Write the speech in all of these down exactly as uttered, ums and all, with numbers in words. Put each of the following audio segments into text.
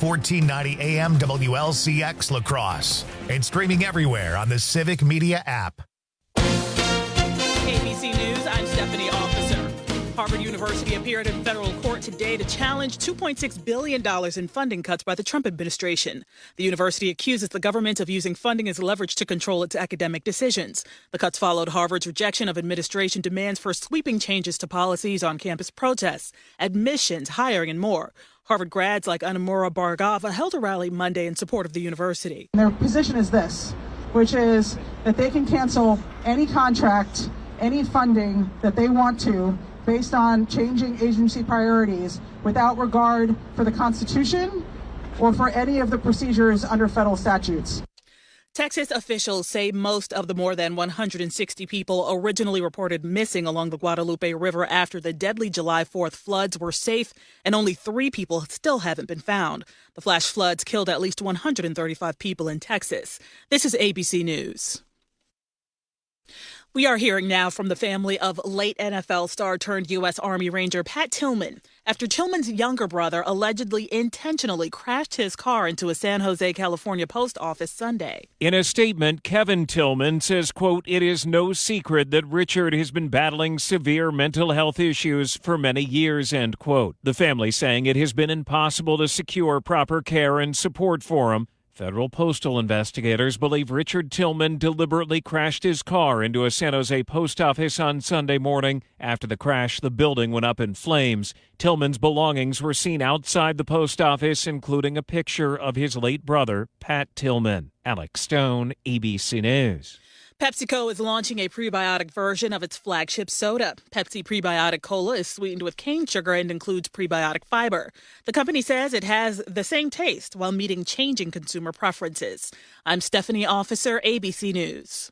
fourteen ninety A M W L C X La Crosse, and streaming everywhere on the Civic Media app. A B C News, I'm Stephanie Officer. Harvard University appeared in federal court today to challenge two point six billion dollars in funding cuts by the Trump administration. The university accuses the government of using funding as leverage to control its academic decisions. The cuts followed Harvard's rejection of administration demands for sweeping changes to policies on campus protests, admissions, hiring, and more. Harvard grads like Anamura Bhargava held a rally Monday in support of the university. Their position is this, which is that they can cancel any contract, any funding that they want to, based on changing agency priorities without regard for the Constitution or for any of the procedures under federal statutes. Texas officials say most of the more than one hundred sixty people originally reported missing along the Guadalupe River after the deadly July fourth floods were safe, and only three people still haven't been found. The flash floods killed at least one hundred thirty-five people in Texas. This is A B C News. We are hearing now from the family of late N F L star turned U S Army Ranger Pat Tillman after Tillman's younger brother allegedly intentionally crashed his car into a San Jose, California post office Sunday. In a statement, Kevin Tillman says, quote, "It is no secret that Richard has been battling severe mental health issues for many years," end quote. The family saying it has been impossible to secure proper care and support for him. Federal postal investigators believe Richard Tillman deliberately crashed his car into a San Jose post office on Sunday morning. After the crash, the building went up in flames. Tillman's belongings were seen outside the post office, including a picture of his late brother, Pat Tillman. Alex Stone, A B C News. PepsiCo is launching a prebiotic version of its flagship soda. Pepsi Prebiotic Cola is sweetened with cane sugar and includes prebiotic fiber. The company says it has the same taste while meeting changing consumer preferences. I'm Stephanie Officer, A B C News.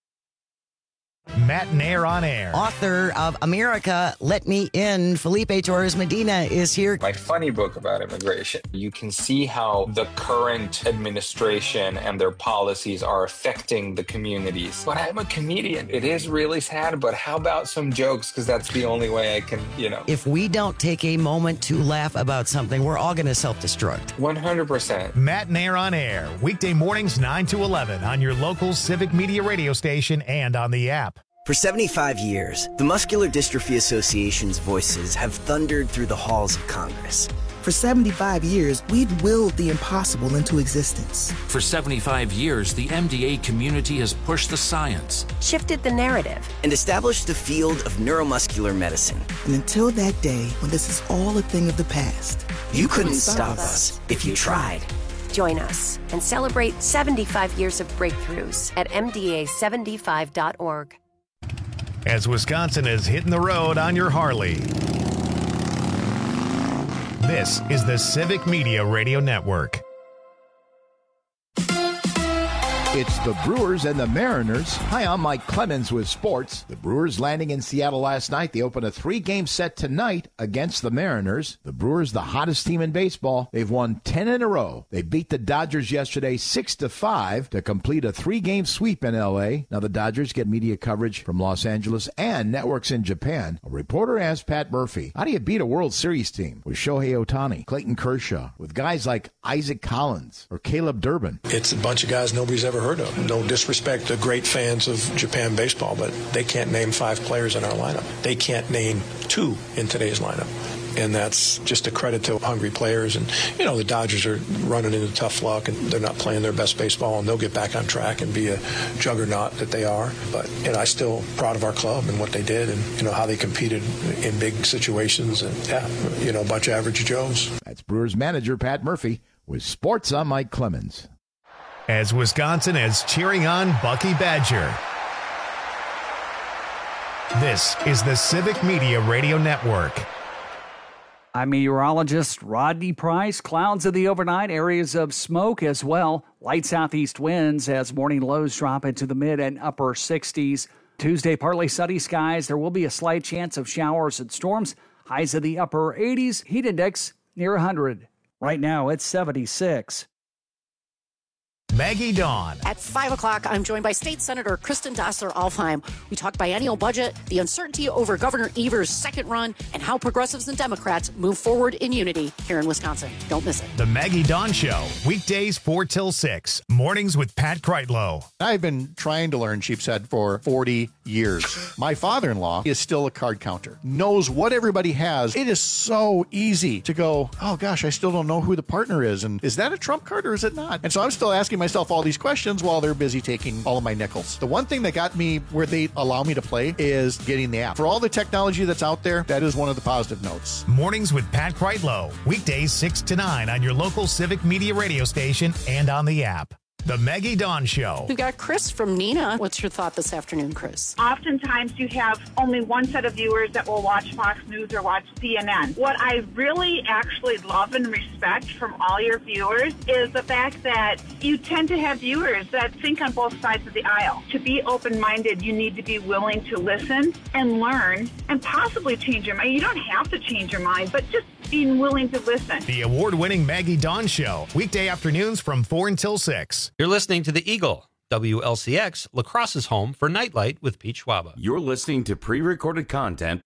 Matt Nair on air. Author of America, Let Me In, Felipe Torres Medina is here. My funny book about immigration. You can see how the current administration and their policies are affecting the communities. But I'm a comedian. It is really sad, but how about some jokes? Because that's the only way I can, you know. If we don't take a moment to laugh about something, we're all going to self-destruct. one hundred percent. Matt Nair on air. Weekday mornings nine to eleven on your local Civic Media radio station and on the app. For seventy-five years, the Muscular Dystrophy Association's voices have thundered through the halls of Congress. For seventy-five years, we've willed the impossible into existence. For seventy-five years, the M D A community has pushed the science, shifted the narrative, and established the field of neuromuscular medicine. And until that day, when this is all a thing of the past, you, you couldn't stop us if you tried. Join us and celebrate seventy-five years of breakthroughs at M D A seventy-five dot org. As Wisconsin is hitting the road on your Harley. This is the Civic Media Radio Network. It's the Brewers and the Mariners. Hi, I'm Mike Clemens with sports. The Brewers landing in Seattle last night. They open a three-game set tonight against the Mariners. The Brewers, the hottest team in baseball. They've won ten in a row. They beat the Dodgers yesterday six to five to complete a three-game sweep in L A. Now the Dodgers get media coverage from Los Angeles and networks in Japan. A reporter asked Pat Murphy, how do you beat a World Series team with Shohei Ohtani, Clayton Kershaw, with guys like Isaac Collins or Caleb Durbin? It's a bunch of guys nobody's ever heard of. No disrespect to great fans of Japan baseball, but they can't name five players in our lineup. They can't name two in today's lineup. And that's just a credit to hungry players. And, you know, the Dodgers are running into tough luck, and they're not playing their best baseball, and they'll get back on track and be a juggernaut that they are. But, you know, I'm still proud of our club and what they did and, you know, how they competed in big situations. And, yeah, you know, a bunch of average Joes. That's Brewers manager Pat Murphy with sports. I'm Mike Clemens. As Wisconsin is cheering on Bucky Badger. This is the Civic Media Radio Network. I'm meteorologist Rodney Price. Clouds in the overnight, areas of smoke as well. Light southeast winds as morning lows drop into the mid and upper sixties. Tuesday, partly sunny skies. There will be a slight chance of showers and storms. Highs in the upper eighties. Heat index near one hundred. Right now, it's seventy-six. Maggie Dawn. At five o'clock, I'm joined by State Senator Kristen Dassler-Alfheim. We talk biennial budget, the uncertainty over Governor Evers' second run, and how progressives and Democrats move forward in unity here in Wisconsin. Don't miss it. The Maggie Dawn Show, weekdays four till six, mornings with Pat Kreitlow. I've been trying to learn sheep's head for forty years. My father-in-law is still a card counter, knows what everybody has. It is so easy to go, oh gosh, I still don't know who the partner is. And is that a trump card or is it not? And so I'm still asking myself all these questions while they're busy taking all of my nickels. The one thing that got me where they allow me to play is getting the app. For all the technology that's out there, that is one of the positive notes. Mornings with Pat Kreitlow, weekdays six to nine on your local Civic Media radio station and on the app. The Maggie Dawn Show. We've got Chris from Neenah. What's your thought this afternoon, Chris? Oftentimes you have only one set of viewers that will watch Fox News or watch C N N. What I really actually love and respect from all your viewers is the fact that you tend to have viewers that think on both sides of the aisle. To be open-minded, you need to be willing to listen and learn and possibly change your mind. You don't have to change your mind, but just being willing to listen. The award-winning Maggie Dawn Show, weekday afternoons from four until six. You're listening to The Eagle, W L C X, La Crosse's home for Nightlight with Pete Schwaba. You're listening to pre-recorded content.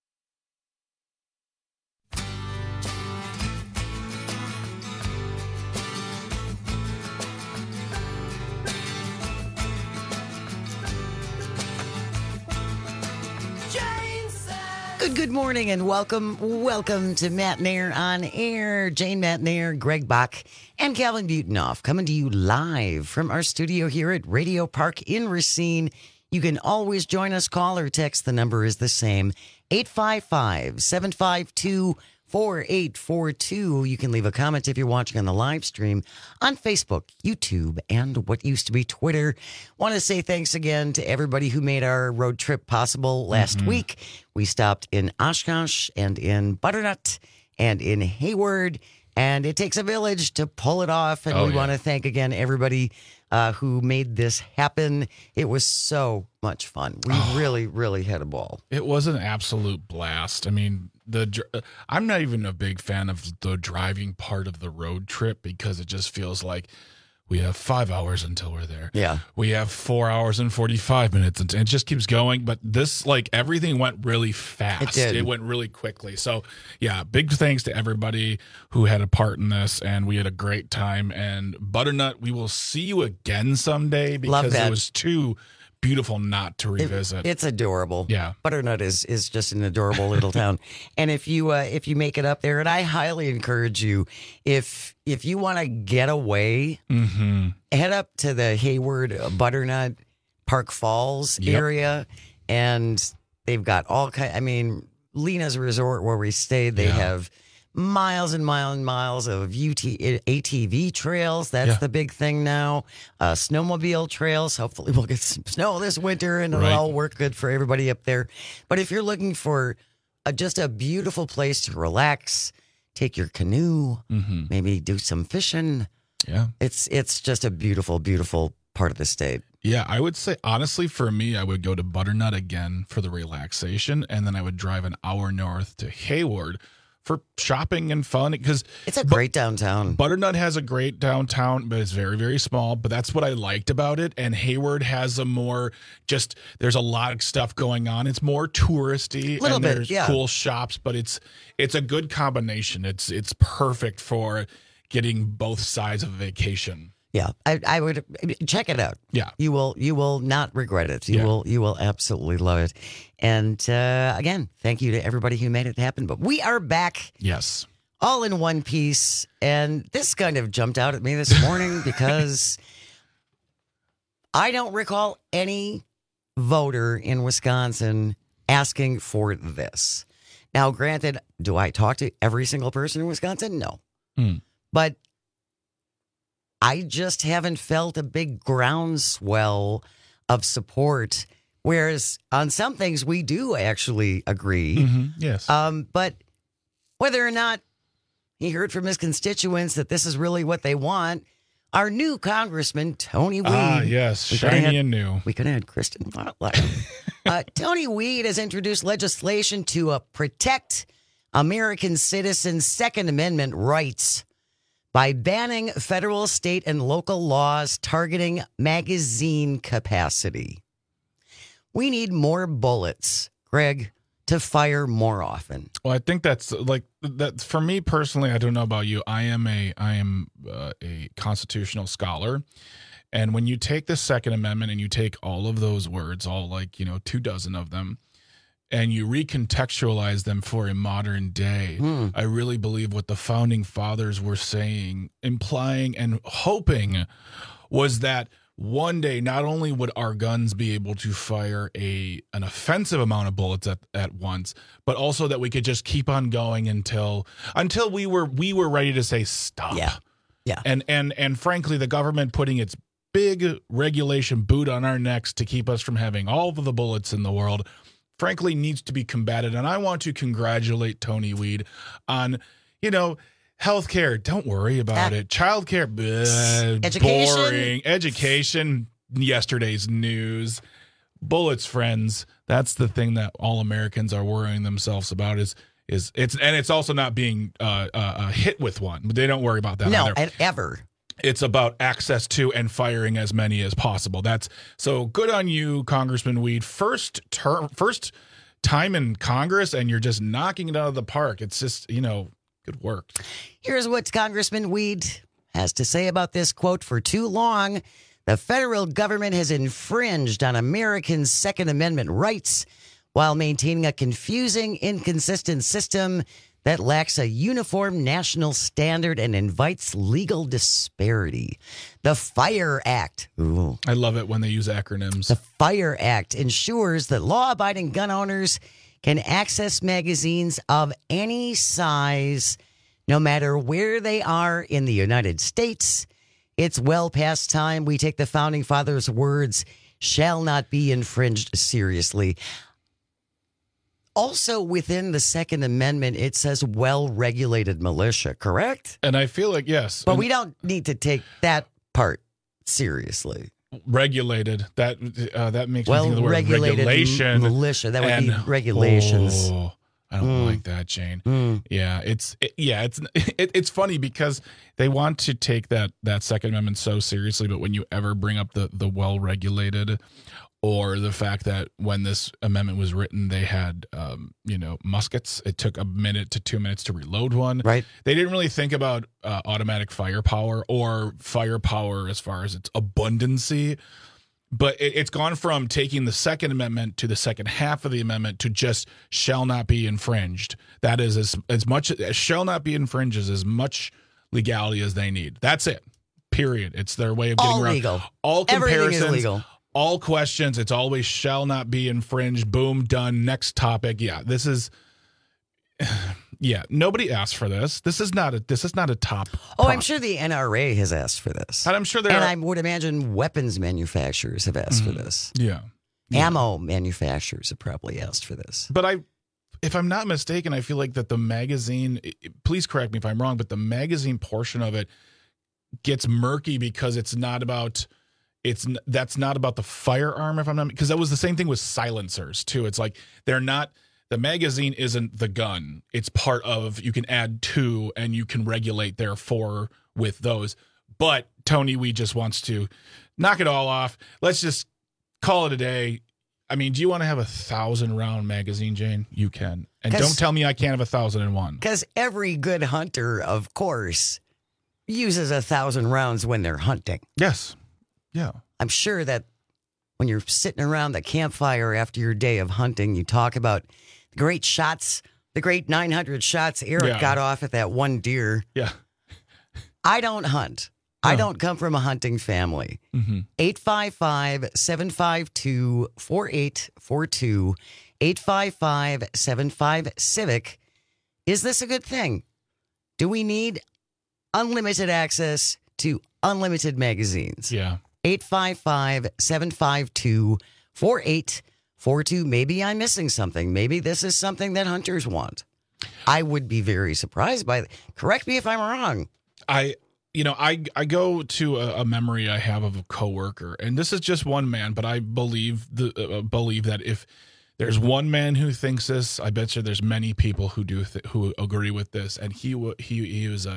Good, good morning and welcome, welcome to Matt Nair on Air. Jane Matt Nair, Greg Bach, and Calvin Butenhoff coming to you live from our studio here at Radio Park in Racine. You can always join us, call or text. The number is the same, eight five five, seven five two, four eight four two. You can leave a comment if you're watching on the live stream on Facebook, YouTube, and what used to be Twitter. Want to say thanks again to everybody who made our road trip possible last mm-hmm. week. We stopped in Oshkosh and in Butternut and in Hayward, and it takes a village to pull it off. And oh, we yeah. want to thank again everybody uh, who made this happen. It was so much fun. We oh, really, really had a ball. It was an absolute blast. I mean, the I'm not even a big fan of the driving part of the road trip because it just feels like we have five hours until we're there. Yeah. We have four hours and forty-five minutes. And it just keeps going. But this, like, everything went really fast. It did. It went really quickly. So, yeah, big thanks to everybody who had a part in this. And we had a great time. And Butternut, we will see you again someday because it was too beautiful not to revisit. It, it's adorable. Yeah. Butternut is is just an adorable little town. And if you uh, if you make it up there, and I highly encourage you, if if you want to get away, mm-hmm. head up to the Hayward uh, Butternut Park Falls yep. area, and they've got all kind. I mean, Lena's Resort where we stayed, they yeah. have miles and miles and miles of U T, A T V trails. That's yeah. the big thing now. Uh, snowmobile trails. Hopefully we'll get some snow this winter and it'll right. all work good for everybody up there. But if you're looking for a, just a beautiful place to relax, take your canoe, mm-hmm. maybe do some fishing. Yeah. It's, it's just a beautiful, beautiful part of the state. Yeah, I would say, honestly, for me, I would go to Butternut again for the relaxation, and then I would drive an hour north to Hayward for shopping and fun, because it's a great downtown. Butternut has a great downtown, but it's very, very small. But that's what I liked about it. And Hayward has a more just there's a lot of stuff going on. It's more touristy, Little and bit, there's yeah. cool shops. But it's it's a good combination. It's it's perfect for getting both sides of a vacation. Yeah, I, I would check it out. Yeah, you will you will not regret it. You yeah. will you will absolutely love it. And uh, again, thank you to everybody who made it happen. But we are back. Yes, all in one piece. And this kind of jumped out at me this morning because I don't recall any voter in Wisconsin asking for this. Now, granted, do I talk to every single person in Wisconsin? No, mm. but I just haven't felt a big groundswell of support, whereas on some things we do actually agree. Mm-hmm. Yes. Um, but whether or not he heard from his constituents that this is really what they want, our new congressman, Tony Weed. Ah, yes, shiny had, and new. We could have had Kristen Botler. uh, Tony Weed has introduced legislation to uh, protect American citizens' Second Amendment rights by banning federal, state, and local laws targeting magazine capacity. We need more bullets, Greg, to fire more often. Well, I think that's like that for me personally. I don't know about you. I am a I am uh, a constitutional scholar, and when you take the Second Amendment and you take all of those words, all like you know two dozen of them, and you recontextualize them for a modern day, hmm. I really believe what the founding fathers were saying, implying, and hoping was that one day, not only would our guns be able to fire a an offensive amount of bullets at, at once, but also that we could just keep on going until until we were we were ready to say stop. Yeah, yeah. And and and frankly, the government putting its big regulation boot on our necks to keep us from having all of the bullets in the world, frankly, needs to be combated. And I want to congratulate Tony Weed on, you know. Healthcare, don't worry about uh, it. Childcare, bleh, education, boring. Education, yesterday's news. Bullets, friends. That's the thing that all Americans are worrying themselves about. Is is it's and it's also not being uh, uh, hit with one. But they don't worry about that. No, either. ever. It's about access to and firing as many as possible. That's so good on you, Congressman Weed. First term, first time in Congress, and you're just knocking it out of the park. It's just you know. Good work. Here's what Congressman Weed has to say about this quote. For too long, the federal government has infringed on Americans' Second Amendment rights while maintaining a confusing, inconsistent system that lacks a uniform national standard and invites legal disparity. The FIRE Act. Ooh. I love it when they use acronyms. The FIRE Act ensures that law-abiding gun owners can access magazines of any size, no matter where they are in the United States. It's well past time we take the Founding Fathers' words, shall not be infringed, seriously. Also, within the Second Amendment, it says well-regulated militia, correct? And I feel like, yes. But and we don't need to take that part seriously. Regulated. That uh, that makes well, me think of the word regulated regulation. Militia. That would and, be regulations. Oh, I don't mm. like that, Jane. Mm. Yeah, it's it, yeah, it's it, it's funny because they want to take that that Second Amendment so seriously, but when you ever bring up the the well regulated, or the fact that when this amendment was written, they had, um, you know, muskets. It took a minute to two minutes to reload one. Right. They didn't really think about uh, automatic firepower or firepower as far as its abundancy. But it, it's gone from taking the Second Amendment to the second half of the amendment to just shall not be infringed. That is as, as much as shall not be infringed is as much legality as they need. That's it. Period. It's their way of getting all around legal. all comparisons. Everything is legal. All questions, it's always shall not be infringed. Boom, done. Next topic. Yeah, this is. Yeah, nobody asked for this. This is not a. This is not a top. Oh, prop. I'm sure the N R A has asked for this, and I'm sure there. And are, I would imagine weapons manufacturers have asked mm-hmm. for this. Yeah. yeah, ammo manufacturers have probably asked for this. But I, if I'm not mistaken, I feel like that the magazine. Please correct me if I'm wrong, but the magazine portion of it gets murky because it's not about. It's that's not about the firearm, if I'm not, because that was the same thing with silencers too. It's like they're not. The magazine isn't the gun. It's part of. You can add to, and you can regulate therefore with those. But Tony, we just wants to knock it all off. Let's just call it a day. I mean, do you want to have a thousand round magazine, Jane? You can, and don't tell me I can't have a thousand and one. Because every good hunter, of course, uses a thousand rounds when they're hunting. Yes. Yeah. I'm sure that when you're sitting around the campfire after your day of hunting, you talk about the great shots, the great nine hundred shots Eric Yeah. got off at that one deer. Yeah. I don't hunt. No. I don't come from a hunting family. Mm-hmm. eight five five, seven five two, four eight four two, eight five five, seven five, CIVIC. Is this a good thing? Do we need unlimited access to unlimited magazines? Yeah. eight five five, seven five two, four eight four two. Maybe I'm missing something. Maybe this is something that hunters want. I would be very surprised by that. Correct me if I'm wrong. I, you know, I I go to a, a memory I have of a coworker, and this is just one man, but I believe the uh, believe that if there's one man who thinks this, I bet you there's many people who do th- who agree with this. And he w- he he was a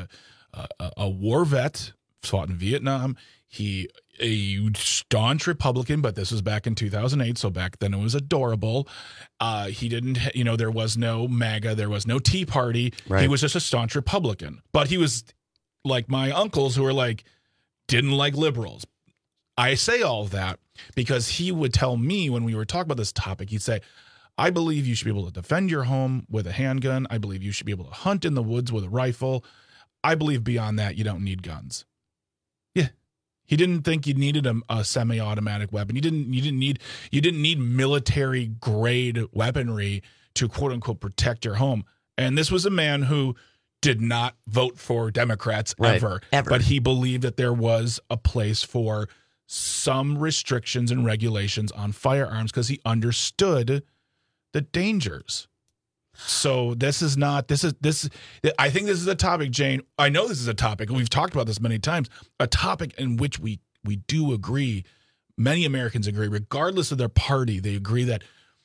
a, a war vet, fought in Vietnam. He a staunch Republican, but this was back in two thousand eight, so back then it was adorable. Uh, he didn't, you know, there was no MAGA, there was no Tea Party. Right. He was just a staunch Republican. But he was like my uncles who were like, didn't like liberals. I say all of that because he would tell me when we were talking about this topic, he'd say, I believe you should be able to defend your home with a handgun. I believe you should be able to hunt in the woods with a rifle. I believe beyond that, you don't need guns. Yeah. He didn't think you needed a, a semi-automatic weapon. You didn't, you didn't need, you didn't need military grade weaponry to quote unquote protect your home. And this was a man who did not vote for Democrats right. ever, ever, but he believed that there was a place for some restrictions and regulations on firearms because he understood the dangers. So this is not, this is, this, I think this is a topic, Jane. I know this is a topic, and we've talked about this many times, a topic in which we, we do agree, many Americans agree, regardless of their party, they agree that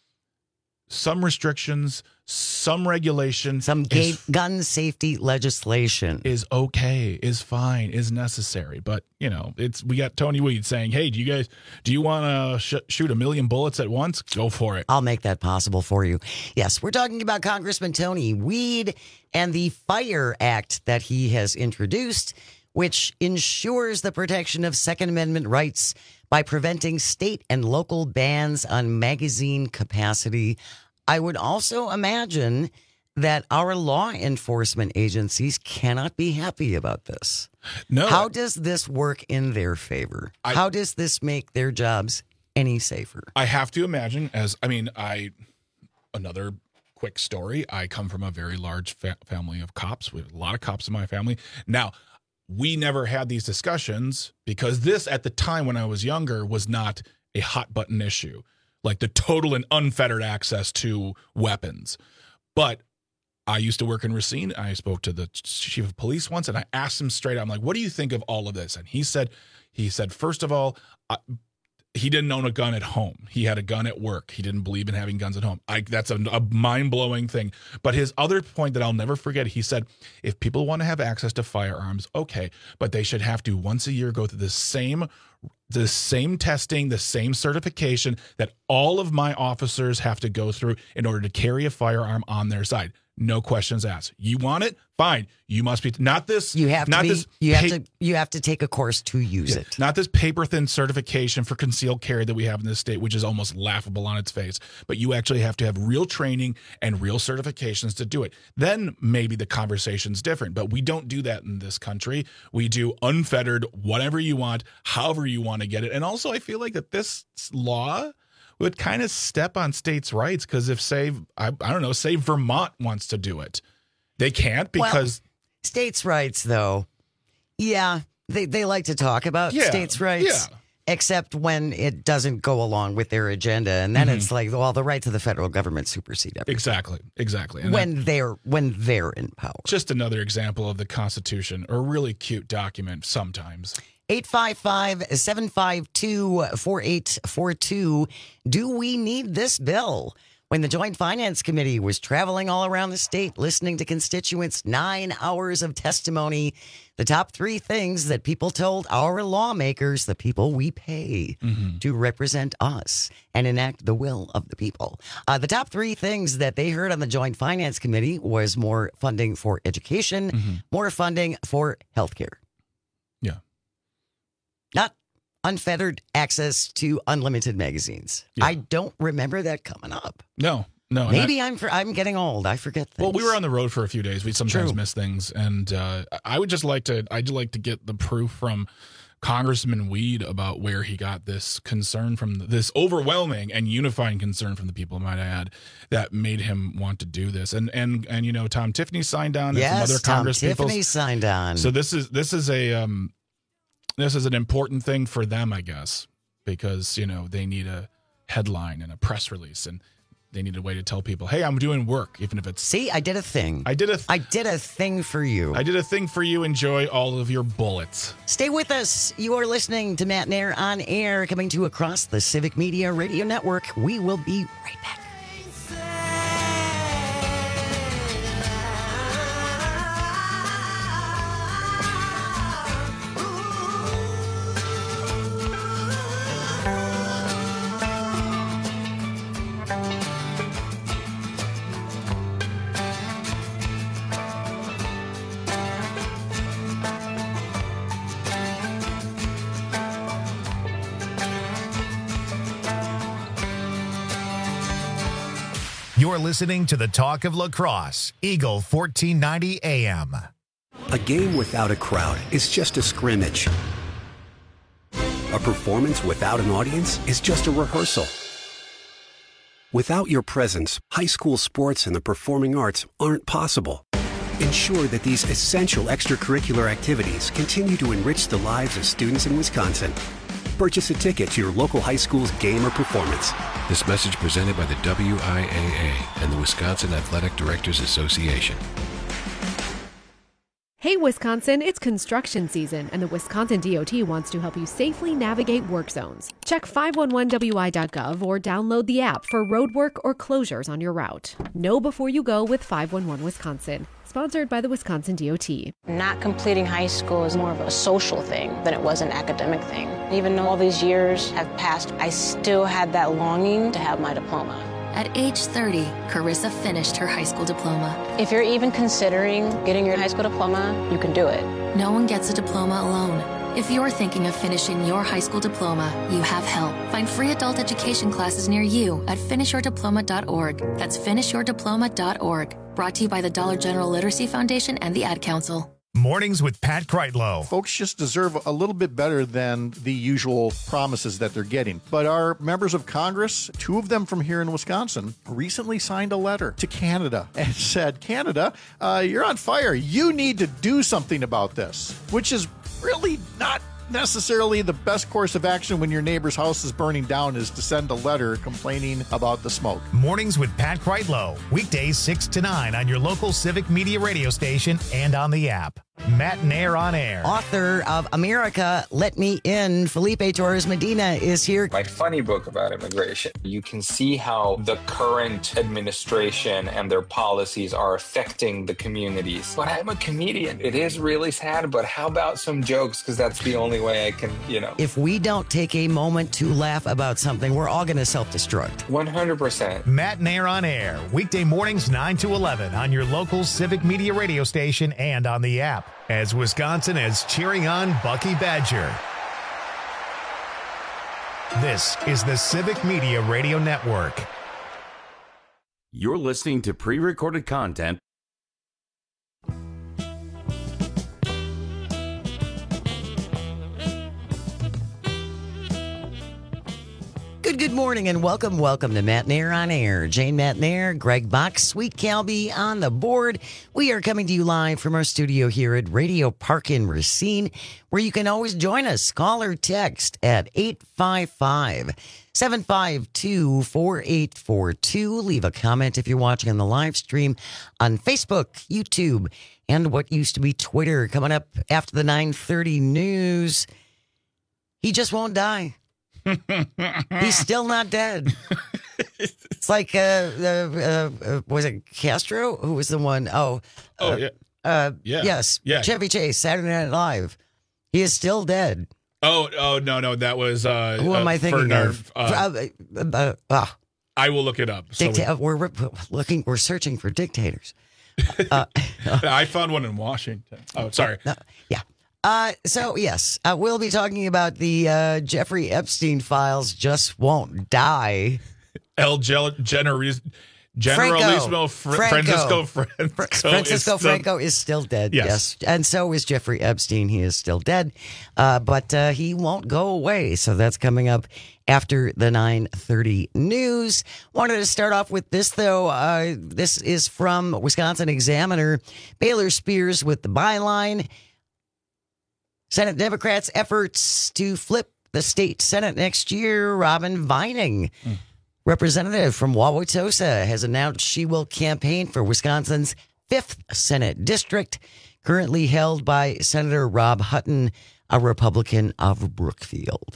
some restrictions, some regulation, some gay is, gun safety legislation is okay, is fine, is necessary. But you know, it's we got Tony Weed saying, "Hey, do you guys do you want to sh- shoot a million bullets at once? Go for it." I'll make that possible for you. Yes, we're talking about Congressman Tony Weed and the Fire Act that he has introduced, which ensures the protection of Second Amendment rights by preventing state and local bans on magazine capacity. I would also imagine that our law enforcement agencies cannot be happy about this. No. How does this work in their favor? I, How does this make their jobs any safer? I have to imagine, as I mean, I another quick story. I come from a very large fa- family of cops. We have a lot of cops in my family. Now, we never had these discussions because this, at the time when I was younger, was not a hot button issue, like the total and unfettered access to weapons. But I used to work in Racine. I spoke to the chief of police once, and I asked him straight out, I'm like, what do you think of all of this? And he said, he said, first of all, uh, he didn't own a gun at home. He had a gun at work. He didn't believe in having guns at home. I, that's a, a mind-blowing thing. But his other point that I'll never forget, he said, if people want to have access to firearms, okay, but they should have to once a year go through the same the same testing, the same certification that all of my officers have to go through in order to carry a firearm on their side. No questions asked. You want it? Fine. You must be not this. You have not to be, this. You pa- have to. You have to take a course to use yeah, it. Not this paper thin certification for concealed carry that we have in this state, which is almost laughable on its face. But you actually have to have real training and real certifications to do it. Then maybe the conversation's different. But we don't do that in this country. We do unfettered, whatever you want, however you want to get it. And also, I feel like that this law would kind of step on states' rights because if, say, I, I don't know, say Vermont wants to do it, they can't because well, states' rights, though. Yeah, they they like to talk about yeah, states' rights, yeah. except when it doesn't go along with their agenda, and then mm-hmm. it's like, well, the rights of the federal government supersede everything. Exactly, exactly. And when that, they're when they're in power. Just another example of the Constitution, a really cute document sometimes. eight five five, seven five two, four eight four two. Do we need this bill? When the Joint Finance Committee was traveling all around the state, listening to constituents, nine hours of testimony, the top three things that people told our lawmakers, the people we pay mm-hmm. to represent us and enact the will of the people. Uh, the top three things that they heard on the Joint Finance Committee was more funding for education, mm-hmm. more funding for healthcare. Yeah. Not unfettered access to unlimited magazines. Yeah. I don't remember that coming up. No, no. Maybe I, I'm for, I'm getting old. I forget things. Well, we were on the road for a few days. We sometimes True. miss things, and uh, I would just like to. I'd like to get the proof from Congressman Weed about where he got this concern from, this overwhelming and unifying concern from the people, might I add, that made him want to do this. And and and you know, Tom Tiffany signed on, yes, and some other Tom Congress people. Tiffany signed on. So this is this is a um, this is an important thing for them, I guess. Because, you know, they need a headline and a press release, and they need a way to tell people, hey, I'm doing work, even if it's... See, I did a thing. I did a th- I did a thing for you. I did a thing for you. Enjoy all of your bullets. Stay with us. You are listening to Matt Nair on Air, coming to you across the Civic Media Radio Network. We will be right back. You're listening to the Talk of Lacrosse, Eagle fourteen ninety A M. A game without a crowd is just a scrimmage. A performance without an audience is just a rehearsal. Without your presence, high school sports and the performing arts aren't possible. Ensure that these essential extracurricular activities continue to enrich the lives of students in Wisconsin. Purchase a ticket to your local high school's game or performance. This message presented by the W I A A and the Wisconsin Athletic Directors Association. Hey Wisconsin, it's construction season, and the Wisconsin D O T wants to help you safely navigate work zones. Check five one one W I dot gov or download the app for road work or closures on your route. Know before you go with five one one Wisconsin. Sponsored by the Wisconsin D O T. Not completing high school is more of a social thing than it was an academic thing. Even though all these years have passed, I still had that longing to have my diploma. At age thirty, Carissa finished her high school diploma. If you're even considering getting your high school diploma, you can do it. No one gets a diploma alone. If you're thinking of finishing your high school diploma, you have help. Find free adult education classes near you at finish your diploma dot org. That's finish your diploma dot org. Brought to you by the Dollar General Literacy Foundation and the Ad Council. Mornings with Pat Kreitlow. Folks just deserve a little bit better than the usual promises that they're getting. But our members of Congress, two of them from here in Wisconsin, recently signed a letter to Canada and said, Canada, uh, you're on fire. You need to do something about this, which is really not necessarily the best course of action when your neighbor's house is burning down, is to send a letter complaining about the smoke. Mornings with Pat Kreitlow. Weekdays six to nine on your local Civic Media radio station and on the app. Matt Nair on air. Author of America, Let Me In, Felipe Torres Medina is here. My funny book about immigration. You can see how the current administration and their policies are affecting the communities. But I'm a comedian. It is really sad, but how about some jokes? Because that's the only way I can, you know. If we don't take a moment to laugh about something, we're all going to self-destruct. one hundred percent. Matt Nair on air. Weekday mornings nine to eleven on your local Civic Media radio station and on the app. As Wisconsin is cheering on Bucky Badger. This is the Civic Media Radio Network. You're listening to pre-recorded content. Good, good morning and welcome, welcome to Matt Nair on Air. Jane Matt Nair, Greg Bach, Sweet Calby on the board. We are coming to you live from our studio here at Radio Park in Racine, where you can always join us. Call or text at eight five five, seven five two, four eight four two. Leave a comment if you're watching on the live stream on Facebook, YouTube, and what used to be Twitter. Coming up after the nine thirty news, he just won't die. He's still not dead. It's like, uh, uh, uh, was it Castro? Who was the one? Oh, oh uh, yeah. Uh, yeah. Yes. Yeah. Chevy Chase, Saturday Night Live. He is still dead. Oh, oh no, no, that was. Uh, Who am uh, I thinking Ferdinand, of? Uh, uh, uh, uh, I will look it up. So dicta- we- we're looking. We're searching for dictators. Uh, I found one in Washington. Oh, sorry. No, yeah. Uh, so, yes, uh, we'll be talking about the uh, Jeffrey Epstein files just won't die. El Gel- Generis- Generalissimo Fr- Francisco Franco, Francisco is Franco still- is still dead, yes. yes. And so is Jeffrey Epstein. He is still dead, uh, but uh, he won't go away. So that's coming up after the nine thirty news. Wanted to start off with this, though. Uh, this is from Wisconsin Examiner. Baylor Spears with the byline. Senate Democrats' efforts to flip the state Senate next year. Robin Vining, mm. representative from Wauwatosa, has announced she will campaign for Wisconsin's fifth Senate district, currently held by Senator Rob Hutton, a Republican of Brookfield.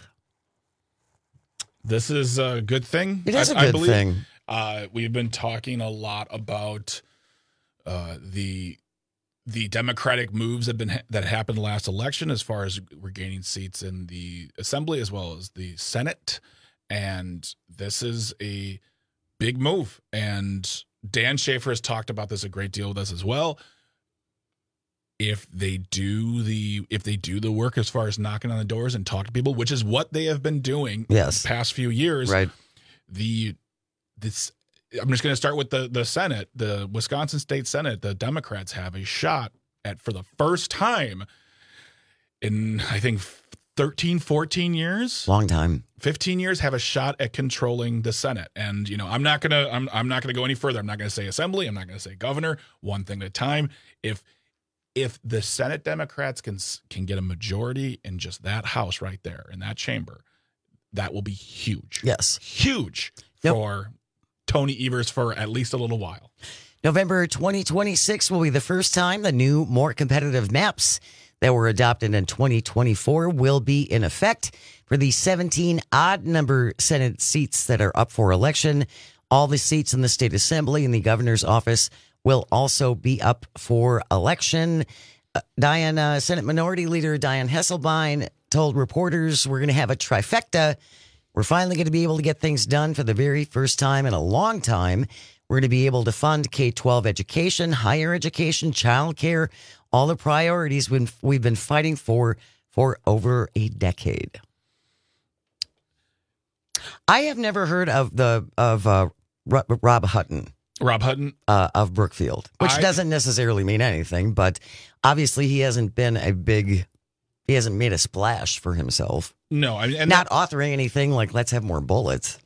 This is a good thing. It is I, a good I believe. thing. Uh, we've been talking a lot about uh, the the Democratic moves that been that happened last election, as far as we're gaining seats in the Assembly as well as the Senate, and this is a big move. And Dan Schaefer has talked about this a great deal with us as well. If they do the if they do the work as far as knocking on the doors and talk to people, which is what they have been doing yes. the past few years, right? The this I'm just going to start with the, the Senate. The Wisconsin State Senate, the Democrats have a shot at, for the first time in, I think, thirteen, fourteen years. Long time. fifteen years have a shot at controlling the Senate. And, you know, I'm not going to I'm I'm not going to go any further. I'm not going to say assembly. I'm not going to say governor. One thing at a time. If if the Senate Democrats can can get a majority in just that house right there in that chamber, that will be huge. Yes. Huge yep. for Tony Evers for at least a little while. November twenty twenty-six will be the first time the new, more competitive maps that were adopted in twenty twenty-four will be in effect for the seventeen odd number Senate seats that are up for election. All the seats in the state assembly and the governor's office will also be up for election. Uh, Diane, uh, Senate Minority Leader Diane Hesselbein told reporters we're going to have a trifecta. We're finally going to be able to get things done for the very first time in a long time. We're going to be able to fund K twelve education, higher education, childcare, all the priorities we've been fighting for for over a decade. I have never heard of the of uh, Rob Hutton. Rob Hutton uh, of Brookfield, which I, doesn't necessarily mean anything, but obviously he hasn't been a big, he hasn't made a splash for himself. No, I mean, and not that, authoring anything like let's have more bullets.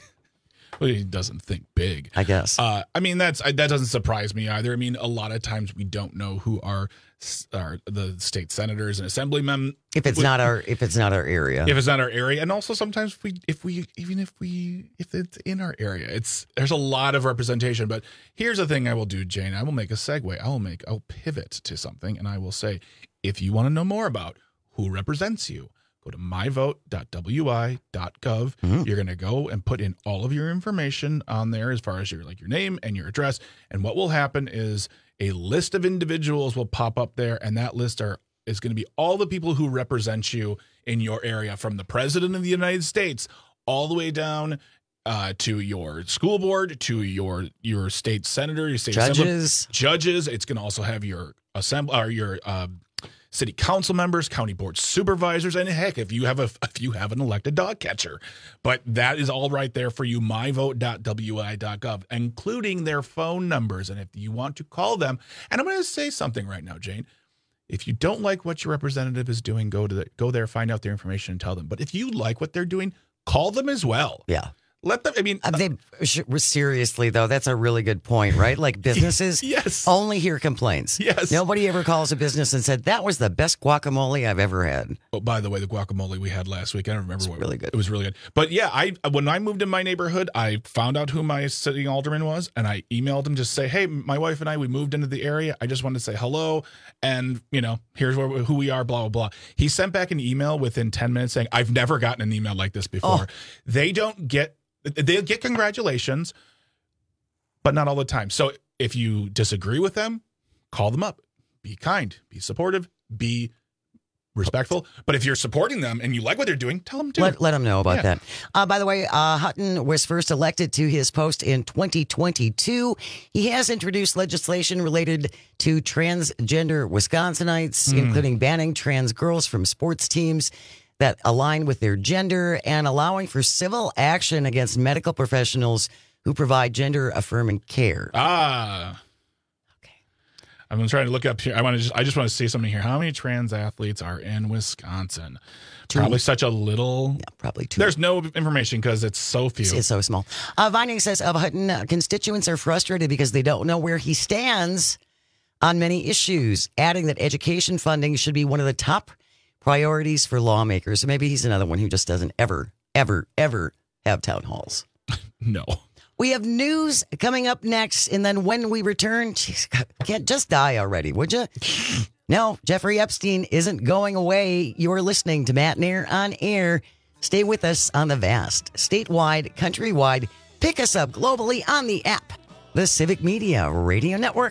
Well, he doesn't think big, I guess. Uh, I mean, that's that doesn't surprise me either. I mean, a lot of times we don't know who are, are the state senators and assemblymen. If it's we, not our, if it's not our area, if it's not our area, and also sometimes if we, if we, even if we, if it's in our area, it's there's a lot of representation. But here's the thing: I will do, Jane. I will make a segue. I will make, I'll pivot to something, and I will say, if you want to know more about who represents you, go to my vote dot w i dot gov. Mm-hmm. You're going to go and put in all of your information on there as far as your like your name and your address. And what will happen is a list of individuals will pop up there, and that list are is going to be all the people who represent you in your area, from the president of the United States all the way down uh, to your school board, to your your state senator, your state judges, assembly, judges. It's going to also have your assembly or your uh, city council members, county board supervisors, and heck, if you have a if you have an elected dog catcher. But that is all right there for you, my vote dot w i dot gov, including their phone numbers. And if you want to call them, and I'm going to say something right now, Jane. If you don't like what your representative is doing, go to the, go there, find out their information, and tell them. But if you like what they're doing, call them as well. Yeah. Let them, I mean. Uh, they, seriously, though, that's a really good point, right? Like businesses yes. only hear complaints. Yes. Nobody ever calls a business and said, that was the best guacamole I've ever had. Oh, by the way, the guacamole we had last week, I don't remember what. Really good. It was really good. But yeah, I when I moved in my neighborhood, I found out who my sitting alderman was, and I emailed him to say, hey, my wife and I, we moved into the area. I just wanted to say hello, and, you know, here's where, who we are, blah, blah, blah. He sent back an email within ten minutes saying, I've never gotten an email like this before. Oh. They don't get. They'll get congratulations, but not all the time. So if you disagree with them, call them up. Be kind, be supportive, be respectful. But if you're supporting them and you like what they're doing, tell them to. Let, let them know about yeah. that. Uh, by the way, uh, Hutton was first elected to his post in twenty twenty-two. He has introduced legislation related to transgender Wisconsinites, mm. including banning trans girls from sports teams that align with their gender and allowing for civil action against medical professionals who provide gender-affirming care. Ah. Okay. I'm trying to look up here. I want to just I just want to say something here. How many trans athletes are in Wisconsin? Two. Probably such a little. Yeah, probably two. There's no information because it's so few. It's so small. Uh, Vining says of Hutton, uh, constituents are frustrated because they don't know where he stands on many issues, adding that education funding should be one of the top priorities for lawmakers. So maybe he's another one who just doesn't ever, ever, ever have town halls. No. We have news coming up next, and then when we return, geez, can't just die already, would you? No, Jeffrey Epstein isn't going away. You're listening to Matt Nair on Air. Stay with us on the vast, statewide, countrywide. Pick us up globally on the app, the Civic Media Radio Network.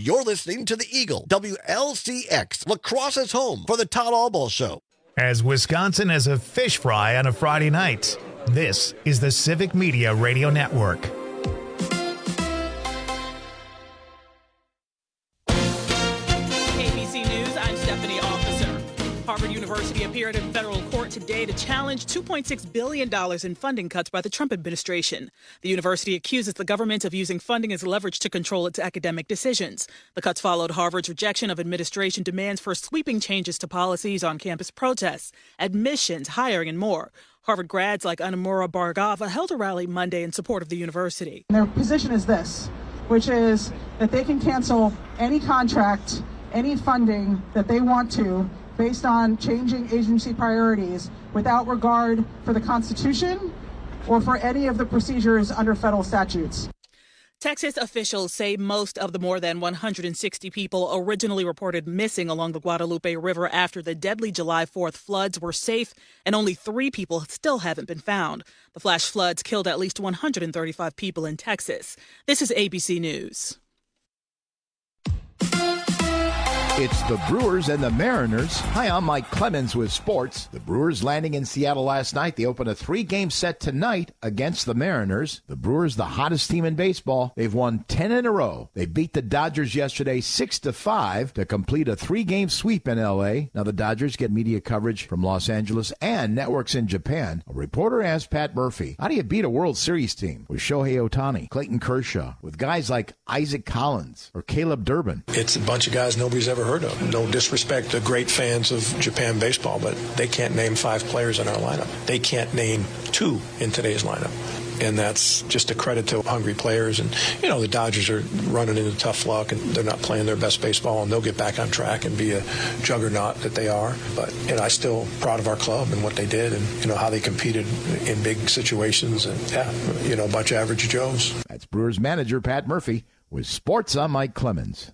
You're listening to the Eagle, W L C X, Lacrosse's home for the Todd Albaugh Show. As Wisconsin has a fish fry on a Friday night, this is the Civic Media Radio Network. A B C News, I'm Stephanie Officer. Harvard University appeared in federal court today to challenge two point six billion dollars in funding cuts by the Trump administration. The university accuses the government of using funding as leverage to control its academic decisions. The cuts followed Harvard's rejection of administration demands for sweeping changes to policies on campus protests, admissions, hiring, and more. Harvard grads like Anamura Bhargava held a rally Monday in support of the university. Their position is this, which is that they can cancel any contract, any funding that they want to, based on changing agency priorities without regard for the Constitution or for any of the procedures under federal statutes. Texas officials say most of the more than one hundred sixty people originally reported missing along the Guadalupe River after the deadly July fourth floods were safe, and only three people still haven't been found. The flash floods killed at least one hundred thirty-five people in Texas. This is A B C News. It's the Brewers and the Mariners. Hi, I'm Mike Clemens with sports. The Brewers landing in Seattle last night. They open a three-game set tonight against the Mariners. The Brewers, the hottest team in baseball. They've won ten in a row. They beat the Dodgers yesterday six to five to complete a three-game sweep in L A. Now the Dodgers get media coverage from Los Angeles and networks in Japan. A reporter asked Pat Murphy, how do you beat a World Series team with Shohei Ohtani, Clayton Kershaw, with guys like Isaac Collins or Caleb Durbin? It's a bunch of guys nobody's ever heard of. No disrespect to great fans of Japan baseball, but they can't name five players in our lineup. They can't name two in today's lineup. And that's just a credit to hungry players. And, you know, the Dodgers are running into tough luck, and they're not playing their best baseball, and they'll get back on track and be a juggernaut that they are. But, you know, I'm still proud of our club and what they did and, you know, how they competed in big situations. And, yeah, you know, a bunch of average Joes. That's Brewers manager Pat Murphy with sports. I'm Mike Clemens.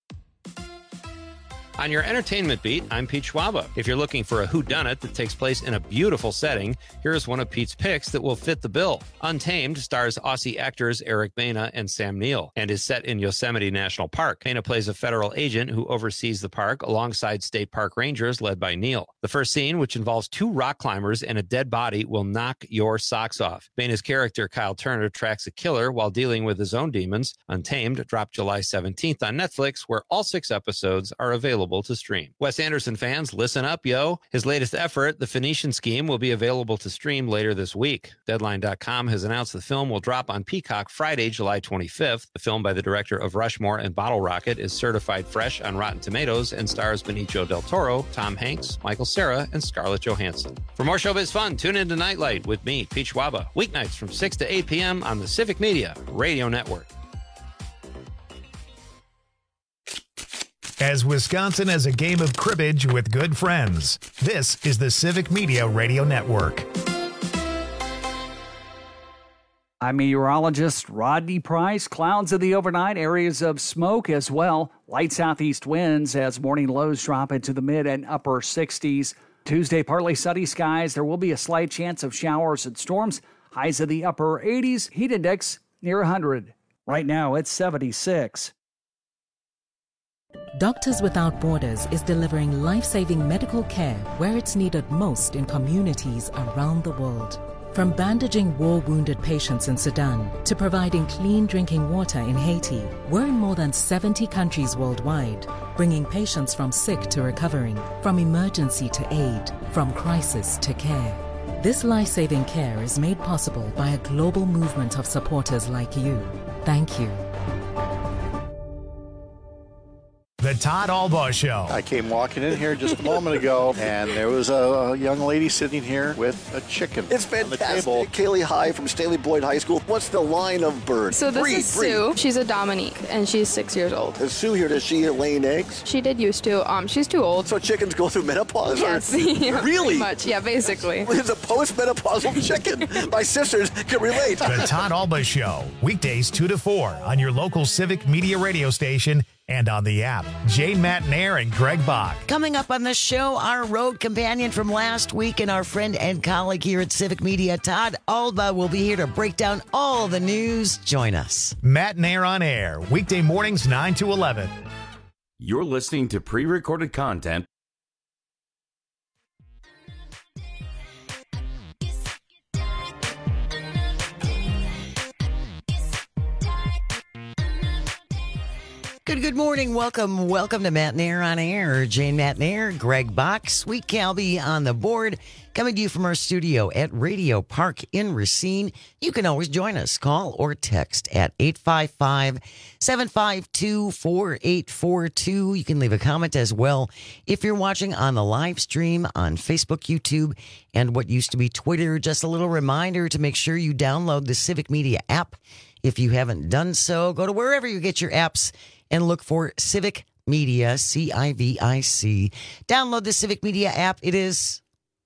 On your entertainment beat, I'm Pete Schwaba. If you're looking for a whodunit that takes place in a beautiful setting, here's one of Pete's picks that will fit the bill. Untamed stars Aussie actors Eric Bana and Sam Neill and is set in Yosemite National Park. Bana plays a federal agent who oversees the park alongside state park rangers led by Neill. The first scene, which involves two rock climbers and a dead body, will knock your socks off. Bana's character, Kyle Turner, tracks a killer while dealing with his own demons. Untamed dropped July seventeenth on Netflix, where all six episodes are available to stream. Wes Anderson fans, listen up, yo. His latest effort, The Phoenician Scheme, will be available to stream later this week. Deadline dot com has announced the film will drop on Peacock Friday, July twenty-fifth. The film by the director of Rushmore and Bottle Rocket is certified fresh on Rotten Tomatoes and stars Benicio del Toro, Tom Hanks, Michael Cera, and Scarlett Johansson. For more showbiz fun, tune in to Nightlight with me, Pete Schwaba, weeknights from six to eight p.m. on the Civic Media Radio Network. As Wisconsin has a game of cribbage with good friends, this is the Civic Media Radio Network. I'm meteorologist Rodney Price. Clouds in the overnight, areas of smoke as well. Light southeast winds as morning lows drop into the mid and upper sixties. Tuesday, partly sunny skies. There will be a slight chance of showers and storms. Highs in the upper eighties. Heat index near one hundred. Right now, it's seventy-six. Doctors Without Borders is delivering life-saving medical care where it's needed most in communities around the world. From bandaging war-wounded patients in Sudan to providing clean drinking water in Haiti, we're in more than seventy countries worldwide, bringing patients from sick to recovering, from emergency to aid, from crisis to care. This life-saving care is made possible by a global movement of supporters like you. Thank you. The Todd Albaugh Show. I came walking in here just a moment ago, and there was a, a young lady sitting here with a chicken. It's fantastic. Kaylee High from Staley Boyd High School. What's the line of bird? So this breathe, is breathe. Sue. She's a Dominique, and she's six years old. Is Sue here? Does she laying eggs? She did used to. Um, she's too old. So chickens go through menopause? Yes. Or? Yeah, really? Pretty much. Yeah, basically. It's a post-menopausal chicken. My sisters can relate. The Todd Albaugh Show. Weekdays two to four on your local Civic Media radio station And on the app, Jane Matt Nair and Greg Bach. Coming up on the show, our road companion from last week and our friend and colleague here at Civic Media, Todd Alba, will be here to break down all the news. Join us. Matt Nair on air, weekday mornings nine to eleven. You're listening to pre-recorded content. Good, good morning. Welcome, welcome to Matt Nair on air. Jane Matt Nair, Greg Bach, Sweet Calby on the board. Coming to you from our studio at Radio Park in Racine. You can always join us. Call or text at eight five five, seven five two, four eight four two. You can leave a comment as well if you're watching on the live stream on Facebook, YouTube, and what used to be Twitter. Just a little reminder to make sure you download the Civic Media app. If you haven't done so, go to wherever you get your apps and look for Civic Media, C I V I C. Download the Civic Media app. It is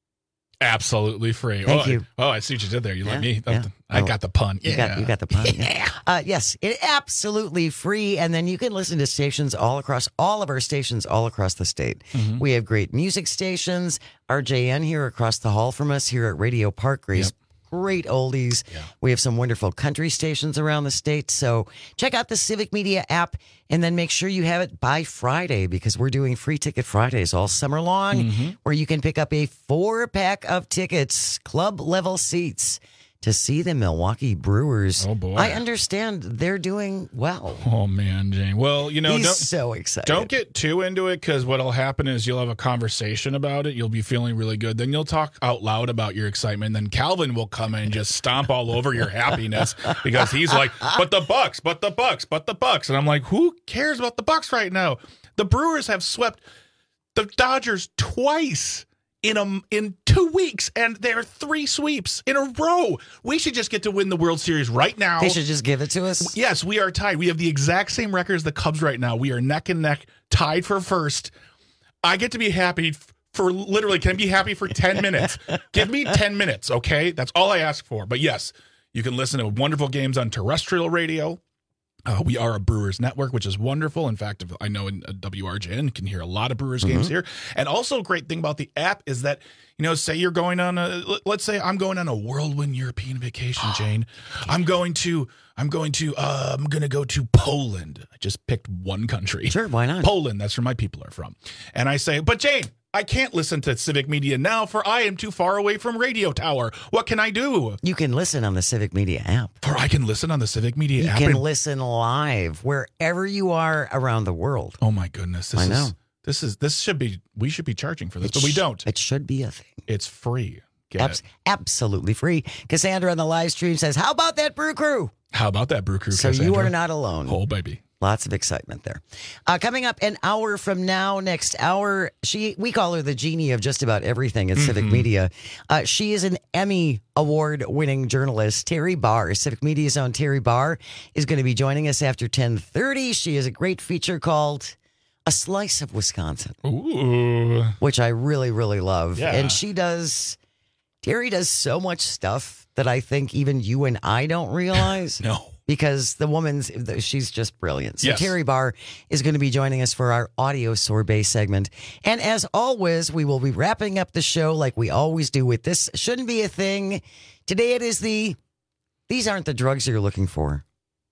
absolutely free. Thank oh, you. I, oh, I see what you did there. You Yeah, let me. yeah. I Oh, got the pun. You Yeah. got, you got the pun. Yeah. Uh, yes, it absolutely free. And then you can listen to stations all across, all of our stations all across the state. Mhm. We have great music stations. R J N here across the hall from us here at Radio Park. Great, Yep. great oldies. We have some wonderful country stations around the state. So check out the Civic Media app and then make sure you have it by Friday because we're doing free ticket Fridays all summer long Mhm. where you can pick up a four pack of tickets, club level seats to see the Milwaukee Brewers. Oh, boy. I understand they're doing well. Oh man, Jane. Well, you know, He's don't, so excited. Don't get too into it because what'll happen is you'll have a conversation about it. You'll be feeling really good. Then you'll talk out loud about your excitement. Then Calvin will come in and just stomp all over your happiness because he's like, "But the Bucks, but the Bucks, but the Bucks," and I'm like, "Who cares about the Bucks right now? The Brewers have swept the Dodgers twice." In a, in two weeks, and there are three sweeps in a row. We should just get to win the World Series right now. They should just give it to us. Yes, we are tied. We have the exact same record as the Cubs right now. We are neck and neck, tied for first. I get to be happy for literally, can I be happy for ten minutes? Give me ten minutes, okay? That's all I ask for. But yes, you can listen to wonderful games on terrestrial radio. Uh, we are a Brewers network, which is wonderful. In fact, I know in uh, W R J N you can hear a lot of Brewers games Mm-hmm. here. And also a great thing about the app is that, you know, say you're going on a, let's say I'm going on a whirlwind European vacation, Jane. I'm going to, I'm going to, uh, I'm going to go to Poland. I just picked one country. Sure, why not? Poland, that's where my people are from. And I say, but Jane, I can't listen to Civic Media now, for I am too far away from Radio Tower. What can I do? You can listen on the Civic Media app. For I can listen on the Civic Media You app. can and- listen live wherever you are around the world. Oh my goodness! This I is know. this is this should be we should be charging for this, It but we sh- don't. It should be a thing. It's free. Get Abs- it? Absolutely free. Cassandra on the live stream says, "How about that Brew Crew?" How about that, Brew Crew? So you Cassandra? are not alone. Oh baby. Lots of excitement there. Uh, coming up an hour from now, next hour, she we call her the genie of just about everything at Civic Mhm. Media. Uh, she is an Emmy Award-winning journalist, Terry Barr. Civic Media's own Terry Barr is going to be joining us after ten thirty. She has a great feature called A Slice of Wisconsin, Ooh. which I really, really love. Yeah. And she does, Terry does so much stuff that I think even you and I don't realize. No. Because the woman's, she's just brilliant. So Yes. Terry Barr is going to be joining us for our audio sorbet segment. And as always, we will be wrapping up the show like we always do with This Shouldn't Be a Thing. Today it is the, these aren't the drugs you're looking for.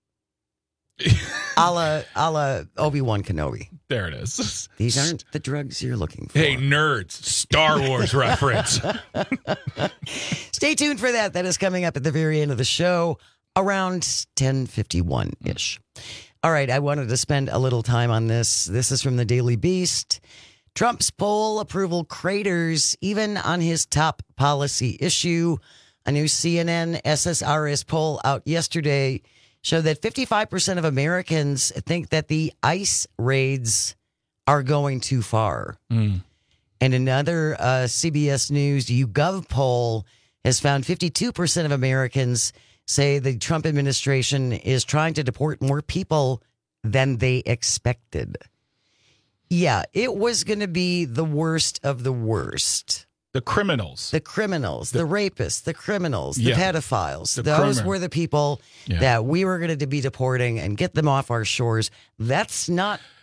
a la, a la Obi-Wan Kenobi. There it is. These aren't the drugs you're looking for. Hey, nerds! Star Wars reference. Stay tuned for that. That is coming up at the very end of the show, around ten fifty-one-ish. All right, I wanted to spend a little time on this. This is from the Daily Beast. Trump's poll approval craters even on his top policy issue. A new C N N S S R S poll out yesterday showed that fifty-five percent of Americans think that the ICE raids are going too far. Mm. And another uh, C B S News YouGov poll has found fifty-two percent of Americans say the Trump administration is trying to deport more people than they expected. Yeah, it was going to be the worst of the worst. The criminals. The criminals, the, the rapists, the criminals, the yeah. pedophiles. The Those crimin- were the people yeah. that we were going to be deporting and get them off our shores. That's not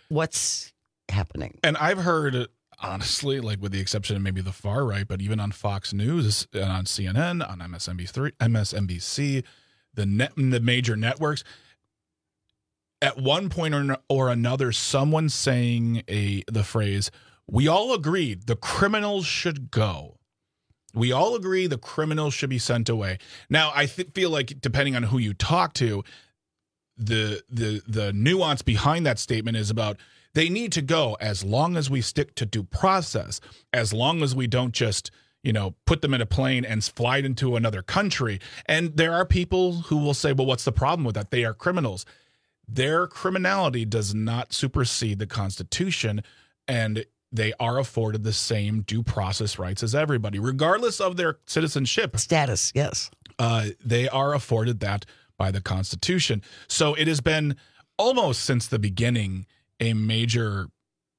what's happening. And I've heard, honestly, like with the exception of maybe the far right, but even on Fox News, and on C N N, on M S N B C, M S N B C, the net, the major networks, at one point or, or another, someone saying a the phrase, "We all agreed the criminals should go. We all agree the criminals should be sent away." Now, I th- feel like depending on who you talk to, the the the nuance behind that statement is about they need to go as long as we stick to due process, as long as we don't just, you know, put them in a plane and fly into another country. And there are people who will say, well, what's the problem with that? They are criminals. Their criminality does not supersede the Constitution, and they are afforded the same due process rights as everybody, regardless of their citizenship. Status, yes. Uh, they are afforded that by the Constitution. So it has been almost since the beginning a major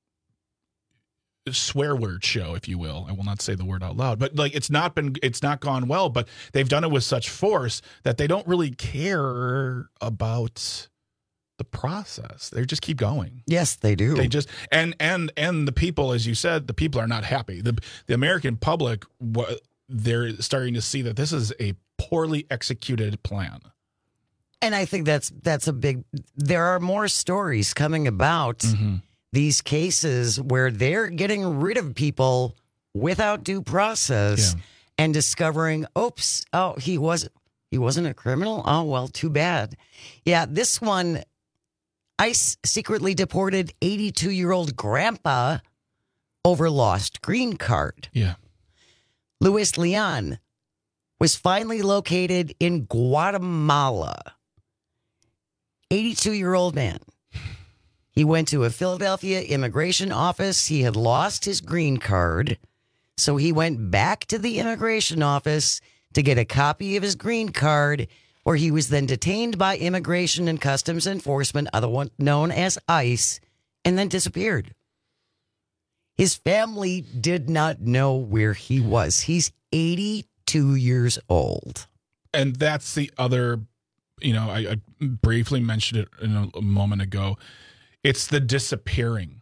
swear word show, if you will. I will not say the word out loud, but like it's not been, it's not gone well, but they've done it with such force that they don't really care about the process. They just keep going. Yes, they do. They just, and, and, and the people, as you said, the people are not happy. The, the American public, they're starting to see that this is a poorly executed plan. And I think that's that's a big, there are more stories coming about mm-hmm. these cases where they're getting rid of people without due process yeah. and discovering, oops, oh, he wasn't, he wasn't a criminal? Oh, well, too bad. Yeah, this one, ICE secretly deported eighty-two-year-old grandpa over lost green card. Yeah. Luis Leon was finally located in Guatemala. eighty-two-year-old man. He went to a Philadelphia immigration office. He had lost his green card, so he went back to the immigration office to get a copy of his green card, where he was then detained by Immigration and Customs Enforcement, otherwise known as ICE, and then disappeared. His family did not know where he was. He's eighty-two years old. And that's the other, you know, I, I briefly mentioned it in a, a moment ago. It's the disappearing.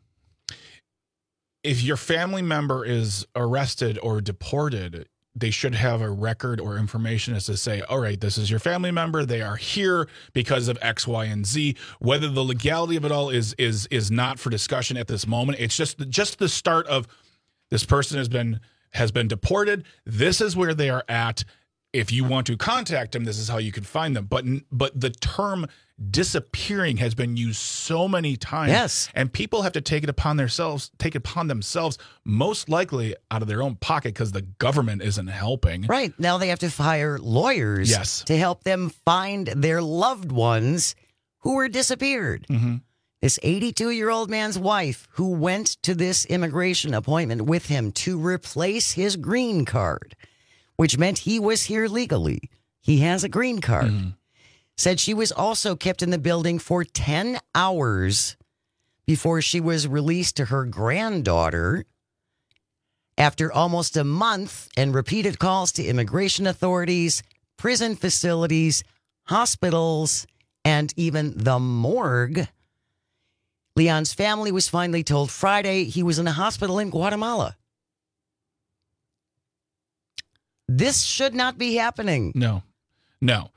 If your family member is arrested or deported, they should have a record or information as to say, all right, this is your family member. They are here because of X, Y, and Z. Whether the legality of it all is is is not for discussion at this moment. It's just just the start of this person has been has been deported. This is where they are at. If you want to contact them, this is how you can find them. But but the term disappearing has been used so many times. Yes. And people have to take it upon themselves, take it upon themselves, most likely out of their own pocket because the government isn't helping. Right. Now they have to hire lawyers yes. to help them find their loved ones who were disappeared. Mm-hmm. This eighty-two-year-old man's wife who went to this immigration appointment with him to replace his green card, which meant he was here legally. He has a green card. Mm-hmm. Said she was also kept in the building for ten hours before she was released to her granddaughter. After almost a month and repeated calls to immigration authorities, prison facilities, hospitals, and even the morgue, Leon's family was finally told Friday he was in a hospital in Guatemala. This should not be happening. No, no.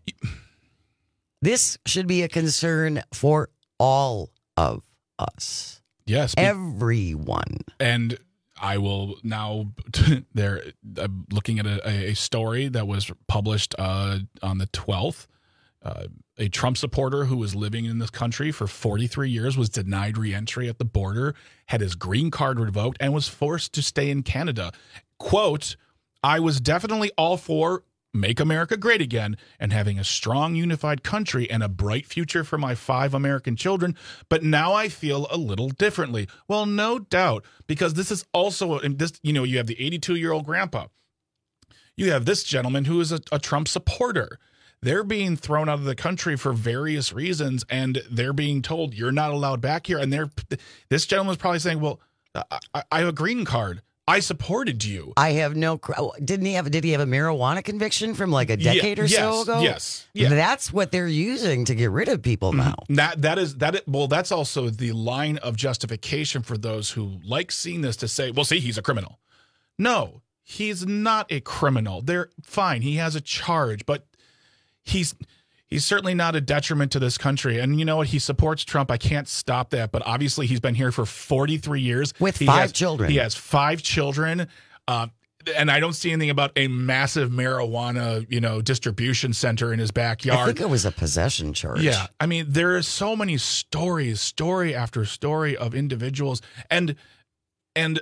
This should be a concern for all of us. Yes. Everyone. And I will now, there, I'm looking at a, a story that was published uh, on the twelfth. Uh, a Trump supporter who was living in this country for forty-three years was denied reentry at the border, had his green card revoked, and was forced to stay in Canada. Quote, I was definitely all for Make America Great Again and having a strong, unified country and a bright future for my five American children. But now I feel a little differently. Well, no doubt, because this is also, this, you know, you have the eighty-two-year-old grandpa. You have this gentleman who is a, a Trump supporter. They're being thrown out of the country for various reasons, and they're being told you're not allowed back here. And they're, this gentleman's probably saying, well, I, I have a green card. I supported you. I have no. Didn't he have? Did he have a marijuana conviction from like a decade yeah, or yes, so ago? Yes. Yeah. That's what they're using to get rid of people now. Mm-hmm. That that is that. It, well, that's also the line of justification for those who like seeing this to say, "Well, see, he's a criminal." No, he's not a criminal. They're fine. He has a charge, but he's. He's certainly not a detriment to this country. And you know what? He supports Trump. I can't stop that. But obviously, he's been here for forty-three years. With he five has, children. He has five children. Uh, and I don't see anything about a massive marijuana, you know, distribution center in his backyard. I think it was a possession charge. Yeah. I mean, there are so many stories, story after story of individuals. And, and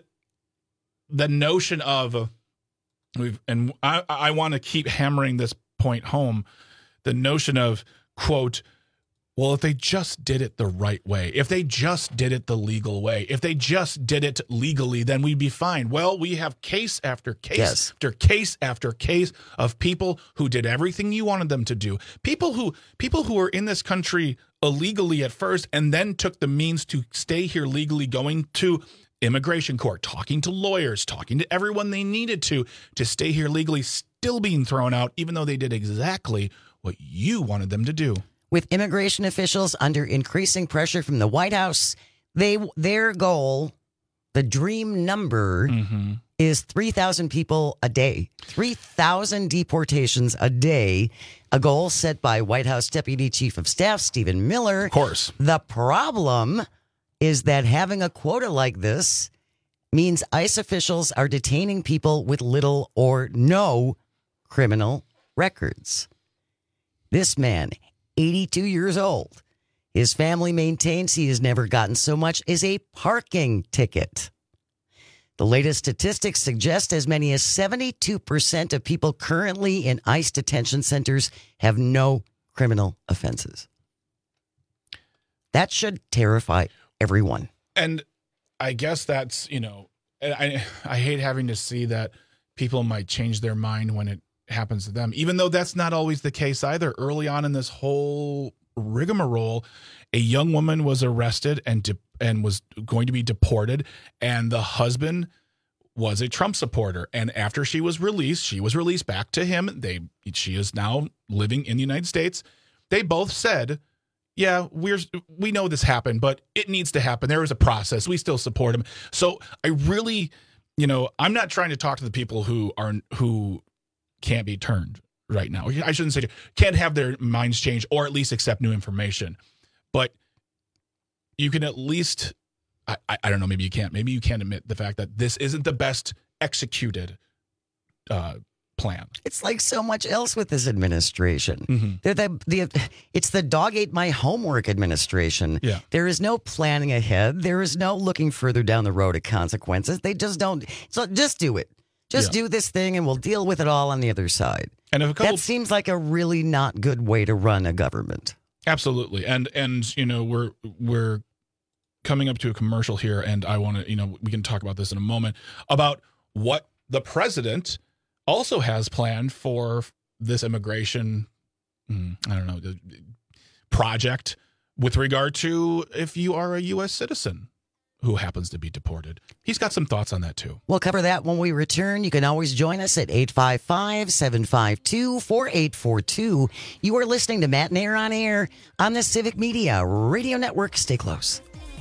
the notion of, we've, and I, I want to keep hammering this point home, the notion of, quote, well, if they just did it the right way, if they just did it the legal way, if they just did it legally, then we'd be fine. Well, we have case after case yes. after case after case of people who did everything you wanted them to do. People who people who were in this country illegally at first and then took the means to stay here legally, going to immigration court, talking to lawyers, talking to everyone they needed to, to stay here legally, still being thrown out, even though they did exactly what you wanted them to do. With immigration officials under increasing pressure from the White House, they their goal, the dream number, mm-hmm. is three thousand people a day. three thousand deportations a day, a goal set by White House Deputy Chief of Staff Stephen Miller. Of course. The problem is that having a quota like this means ICE officials are detaining people with little or no criminal records. This man, eighty-two years old, his family maintains he has never gotten so much as a parking ticket. The latest statistics suggest as many as seventy-two percent of people currently in ICE detention centers have no criminal offenses. That should terrify everyone. And I guess that's, you know, I I hate having to see that people might change their mind when it happens to them, even though that's not always the case either. Early on in this whole rigmarole, a young woman was arrested and de- and was going to be deported, and the husband was a Trump supporter. And after she was released, she was released back to him. They she is now living in the United States. They both said, yeah, we're we know this happened, but it needs to happen. There is a process. We still support him. So I really, you know, I'm not trying to talk to the people who are who can't be turned right now. I shouldn't say can't have their minds changed or at least accept new information. But you can at least, I, I don't know, maybe you can't. Maybe you can't admit the fact that this isn't the best executed uh, plan. It's like so much else with this administration. Mm-hmm. They're the, the, it's the dog ate my homework administration. Yeah. There is no planning ahead. There is no looking further down the road at consequences. They just don't. So just do it. Just yeah. do this thing and we'll deal with it all on the other side. And if a couple, that seems like a really not good way to run a government. Absolutely. And, and you know, we're we're coming up to a commercial here, and I want to, you know, we can talk about this in a moment, about what the president also has planned for this immigration, I don't know, project with regard to if you are a U S citizen who happens to be deported. He's got some thoughts on that, too. We'll cover that when we return. You can always join us at eight five five, seven five two, four eight four two. You are listening to Matt and Air on Air on the Civic Media Radio Network. Stay close.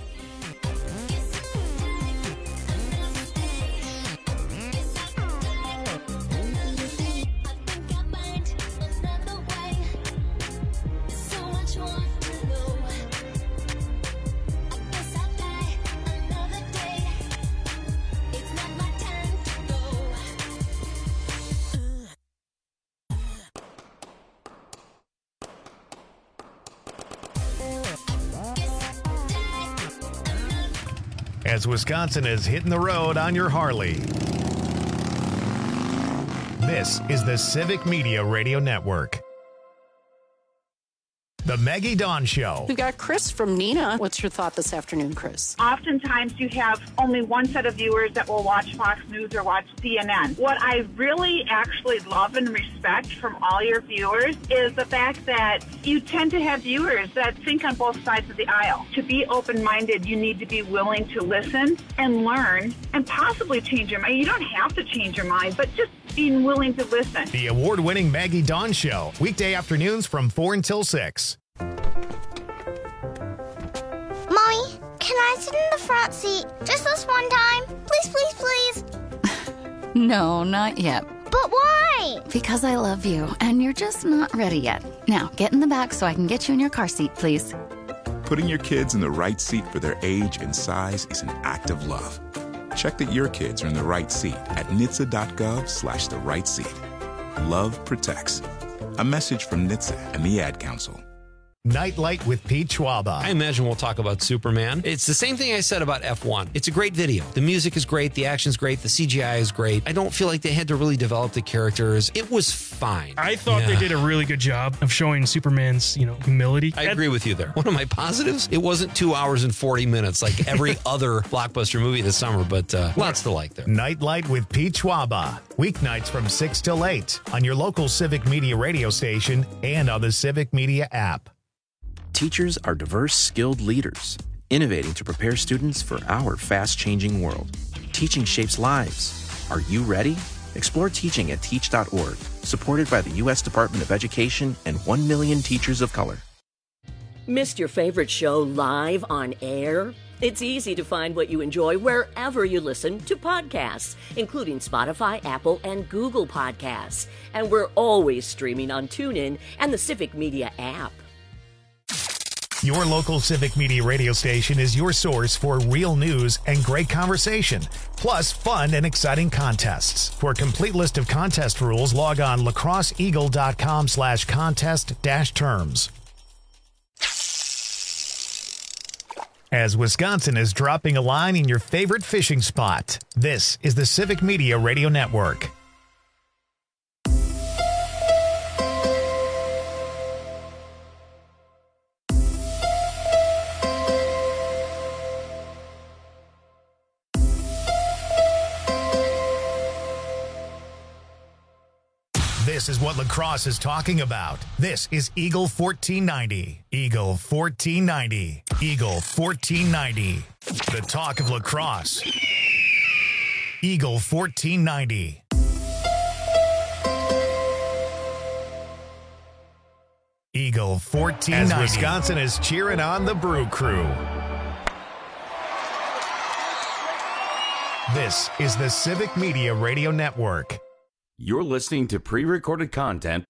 As Wisconsin is hitting the road on your Harley. This is the Civic Media Radio Network. The Maggie Dawn Show. We've got Chris from Neenah. What's your thought this afternoon, Chris? Oftentimes you have only one set of viewers that will watch Fox News or watch C N N. What I really actually love and respect from all your viewers is the fact that you tend to have viewers that think on both sides of the aisle. To be open-minded, you need to be willing to listen and learn and possibly change your mind. You don't have to change your mind, but just being willing to listen. The award-winning Maggie Dawn Show, weekday afternoons from four until six. Mommy, can I sit in the front seat just this one time? Please, please, please. No, not yet. But why? Because I love you, and you're just not ready yet. Now, get in the back so I can get you in your car seat, please. Putting your kids in the right seat for their age and size is an act of love. Check that your kids are in the right seat at N H T S A dot gov slash the right seat. Love protects. A message from N H T S A and the Ad Council. Nightlight with Pete Schwaba. I imagine we'll talk about Superman. It's the same thing I said about F one. It's a great video. The music is great. The action's great. The C G I is great. I don't feel like they had to really develop the characters. It was fine. I thought yeah. they did a really good job of showing Superman's, you know, humility. I agree with you there. One of my positives, it wasn't two hours and forty minutes like every other blockbuster movie this summer, but uh, lots to like there. Nightlight with Pete Schwaba. Weeknights from six till eight on your local Civic Media radio station and on the Civic Media app. Teachers are diverse, skilled leaders, innovating to prepare students for our fast-changing world. Teaching shapes lives. Are you ready? Explore teaching at teach dot org, supported by the U S Department of Education and one million teachers of color. Missed your favorite show live on air? It's easy to find what you enjoy wherever you listen to podcasts, including Spotify, Apple, and Google Podcasts. And we're always streaming on TuneIn and the Civic Media app. Your local Civic Media radio station is your source for real news and great conversation, plus fun and exciting contests. For a complete list of contest rules, log on lacrosseeagle.com slash contest dash terms. As Wisconsin is dropping a line in your favorite fishing spot, this is the Civic Media Radio Network. This is what lacrosse is talking about. This is Eagle fourteen ninety. Eagle fourteen ninety. Eagle fourteen ninety. The talk of lacrosse. Eagle fourteen ninety. Eagle fourteen ninety. As Wisconsin is cheering on the Brew Crew. This is the Civic Media Radio Network. You're listening to pre-recorded content.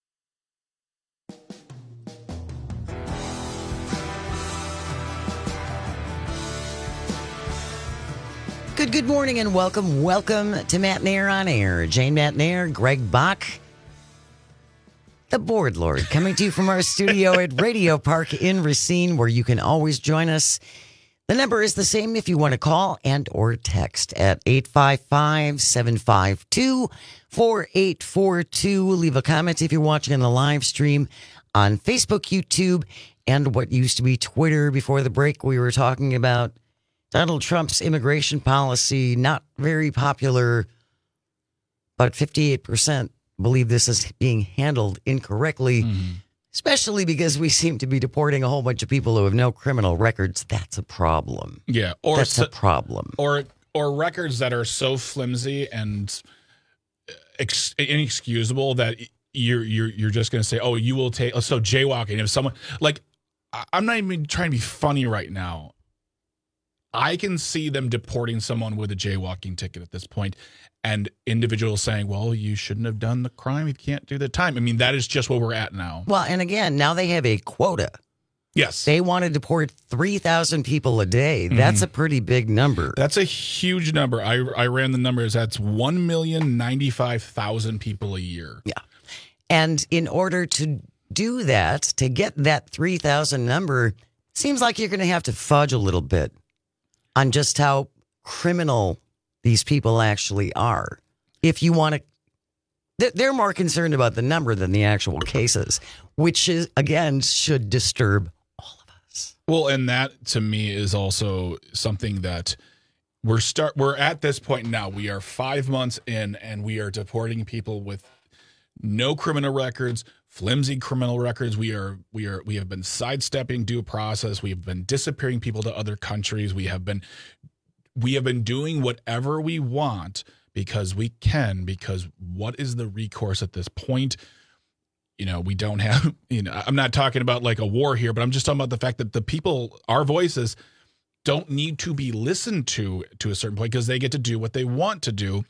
Good, good morning and welcome, welcome to Matt Nair on Air. Jane Matt Nair, Greg Bach, the board lord, coming to you from our studio at Radio Park in Racine, where you can always join us. The number is the same if you want to call and or text at eight five five, seven five two, four eight four two. Leave a comment if you're watching on the live stream on Facebook, YouTube, and what used to be Twitter. Before the break, we were talking about Donald Trump's immigration policy, not very popular, but fifty-eight percent believe this is being handled incorrectly. Mm-hmm. Especially because we seem to be deporting a whole bunch of people who have no criminal records. That's a problem. Yeah, or that's so, a problem. Or or records that are so flimsy and ex- inexcusable that you're you're you're just going to say, "Oh, you will take." So jaywalking. If someone like, I'm not even trying to be funny right now. I can see them deporting someone with a jaywalking ticket at this point, and individuals saying, well, you shouldn't have done the crime. You can't do the time. I mean, that is just where we're at now. Well, and again, now they have a quota. Yes. They want to deport three thousand people a day. That's mm-hmm. a pretty big number. That's a huge number. I, I ran the numbers. That's one million ninety-five thousand people a year. Yeah. And in order to do that, to get that three thousand number, seems like you're going to have to fudge a little bit on just how criminal these people actually are. If you want to They're more concerned about the number than the actual cases, which is, again, should disturb all of us. Well, and that to me is also something that we're start. We're at this point now. We are five months in, and we are deporting people with no criminal records, flimsy criminal records. We are we are we have been sidestepping due process. We have been disappearing people to other countries. We have been we have been doing whatever we want. Because we can, because what is the recourse at this point? You know, we don't have, you know, I'm not talking about like a war here, but I'm just talking about the fact that the people, our voices, don't need to be listened to to a certain point because they get to do what they want to do.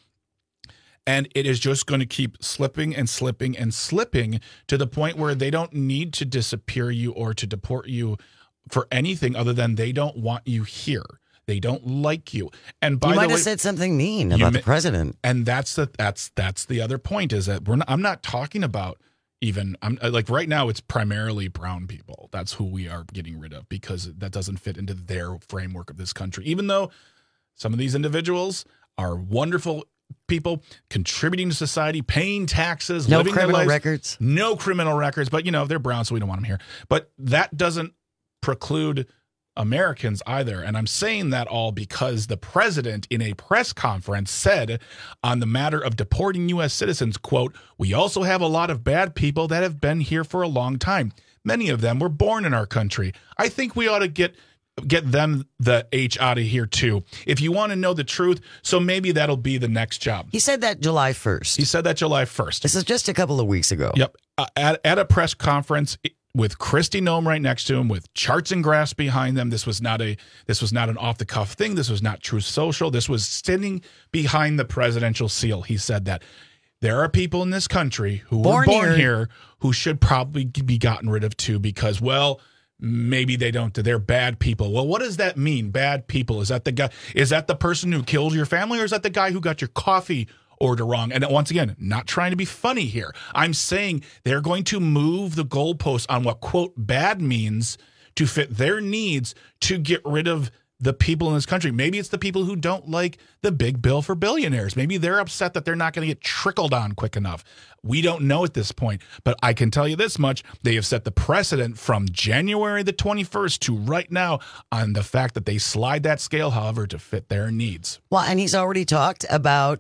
And it is just going to keep slipping and slipping and slipping to the point where they don't need to disappear you or to deport you for anything other than they don't want you here. They don't like you. And by you might the way, have said something mean about may, the president. And that's the that's that's the other point is that we're not, I'm not talking about even I'm like right now it's primarily brown people. That's who we are getting rid of because that doesn't fit into their framework of this country. Even though some of these individuals are wonderful people contributing to society, paying taxes, no living criminal their lives, records, no criminal records. But you know they're brown, so we don't want them here. But that doesn't preclude Americans either. And I'm saying that all because the president in a press conference said on the matter of deporting U S citizens, quote, we also have a lot of bad people that have been here for a long time. Many of them were born in our country. I think we ought to get get them the H out of here too. If you want to know the truth, so maybe that'll be the next job. He said that July first. He said that July first. This is just a couple of weeks ago. Yep. Uh, at, at a press conference with Kristi Noem right next to him, with charts and graphs behind them. This was not a this was not an off the cuff thing. This was not Truth Social. This was sitting behind the presidential seal. He said that there are people in this country who born were born here. here who should probably be gotten rid of too because, well, maybe they don't. They're bad people. Well, what does that mean? Bad people? Is that the guy? Is that the person who killed your family, or is that the guy who got your coffee order wrong? And once again, not trying to be funny here. I'm saying they're going to move the goalposts on what, quote, bad means to fit their needs to get rid of the people in this country. Maybe it's the people who don't like the big bill for billionaires. Maybe they're upset that they're not going to get trickled on quick enough. We don't know at this point, but I can tell you this much. They have set the precedent from January the twenty-first to right now on the fact that they slide that scale, however, to fit their needs. Well, and he's already talked about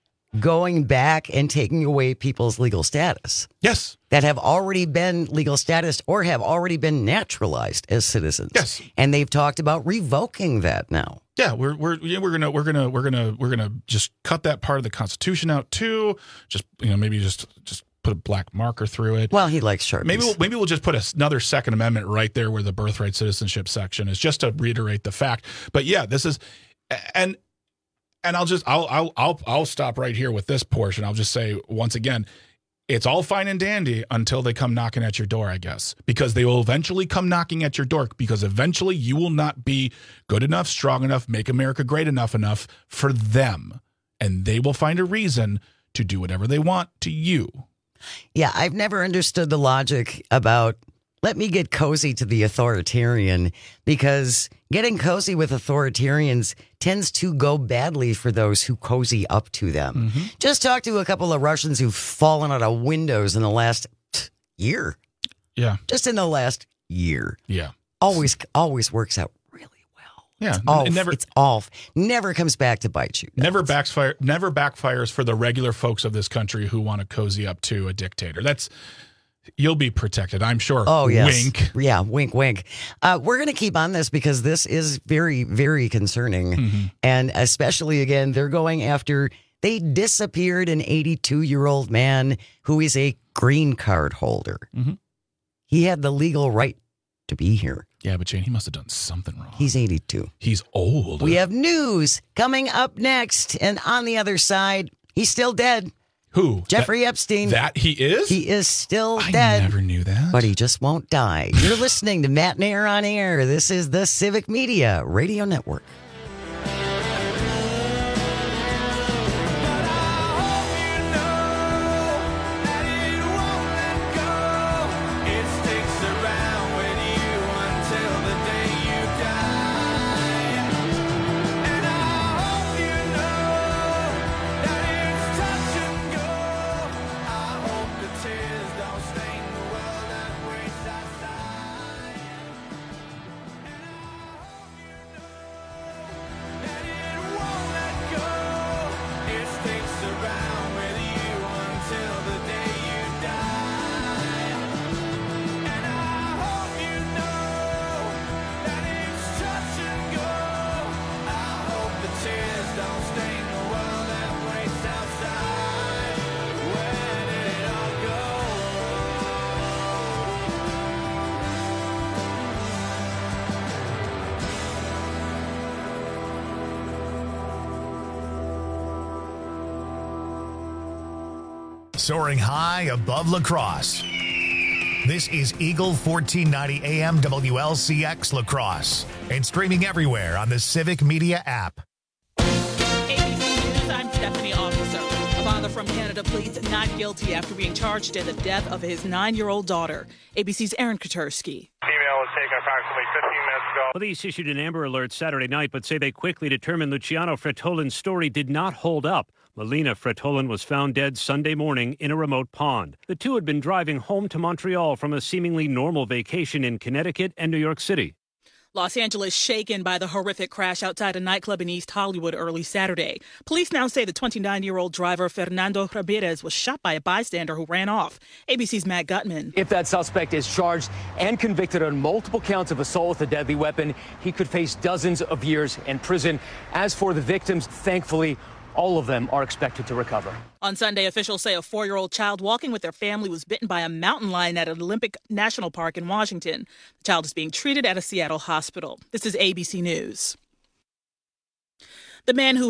going back and taking away people's legal status. Yes. That have already been legal status or have already been naturalized as citizens. Yes. And they've talked about revoking that now. Yeah, we're we're yeah, we're gonna we're gonna we're gonna we're gonna just cut that part of the Constitution out too. Just you know maybe just just put a black marker through it. Well, he likes Sharpies. Maybe we'll, maybe we'll just put a, another Second Amendment right there where the birthright citizenship section is, just to reiterate the fact. But yeah, this is and. And I'll just I'll I'll I'll I'll stop right here with this portion. I'll just say once again, it's all fine and dandy until they come knocking at your door, I guess, because they will eventually come knocking at your door because eventually you will not be good enough, strong enough, make America great enough enough for them, and they will find a reason to do whatever they want to you. Yeah, I've never understood the logic about let me get cozy to the authoritarian, because getting cozy with authoritarians tends to go badly for those who cozy up to them. Mm-hmm. Just talk to a couple of Russians who've fallen out of windows in the last pff, year. Yeah. Just in the last year. Yeah. Always, always works out really well. Yeah. It's off. It never, it's off. Never comes back to bite you. Never backfire. Never backfires for the regular folks of this country who want to cozy up to a dictator. That's. You'll be protected, I'm sure. Oh, yes. Wink. Yeah, wink, wink. Uh, we're going to keep on this because this is very, very concerning. Mm-hmm. And especially, again, they're going after, they disappeared an eighty-two-year-old man who is a green card holder. Mm-hmm. He had the legal right to be here. Yeah, but Jane, he must have done something wrong. He's eighty-two. He's old. We have news coming up next. And on the other side, he's still dead. Who? Jeffrey that, Epstein. That he is? He is still I dead. I never knew that. But he just won't die. You're listening to Matt Nair on Air. This is the Civic Media Radio Network. soaring high above La Crosse. This is Eagle fourteen ninety A M W L C X La Crosse and streaming everywhere on the Civic Media app. A B C News, I'm Stephanie Officer. A father from Canada pleads not guilty after being charged in the death of his nine-year-old daughter. A B C's Aaron Katersky. Female was taken approximately fifteen minutes ago. Police issued an Amber Alert Saturday night, but say they quickly determined Luciano Fretolin's story did not hold up. Melina Fretolin was found dead Sunday morning in a remote pond. The two had been driving home to Montreal from a seemingly normal vacation in Connecticut and New York City. Los Angeles shaken by the horrific crash outside a nightclub in East Hollywood early Saturday. Police now say the twenty-nine-year-old driver Fernando Ramirez was shot by a bystander who ran off. A B C's Matt Gutman. If that suspect is charged and convicted on multiple counts of assault with a deadly weapon, he could face dozens of years in prison. As for the victims, thankfully, all of them are expected to recover. On Sunday, officials say a four-year-old child walking with their family was bitten by a mountain lion at an Olympic National Park in Washington. The child is being treated at a Seattle hospital. This is A B C News. The man who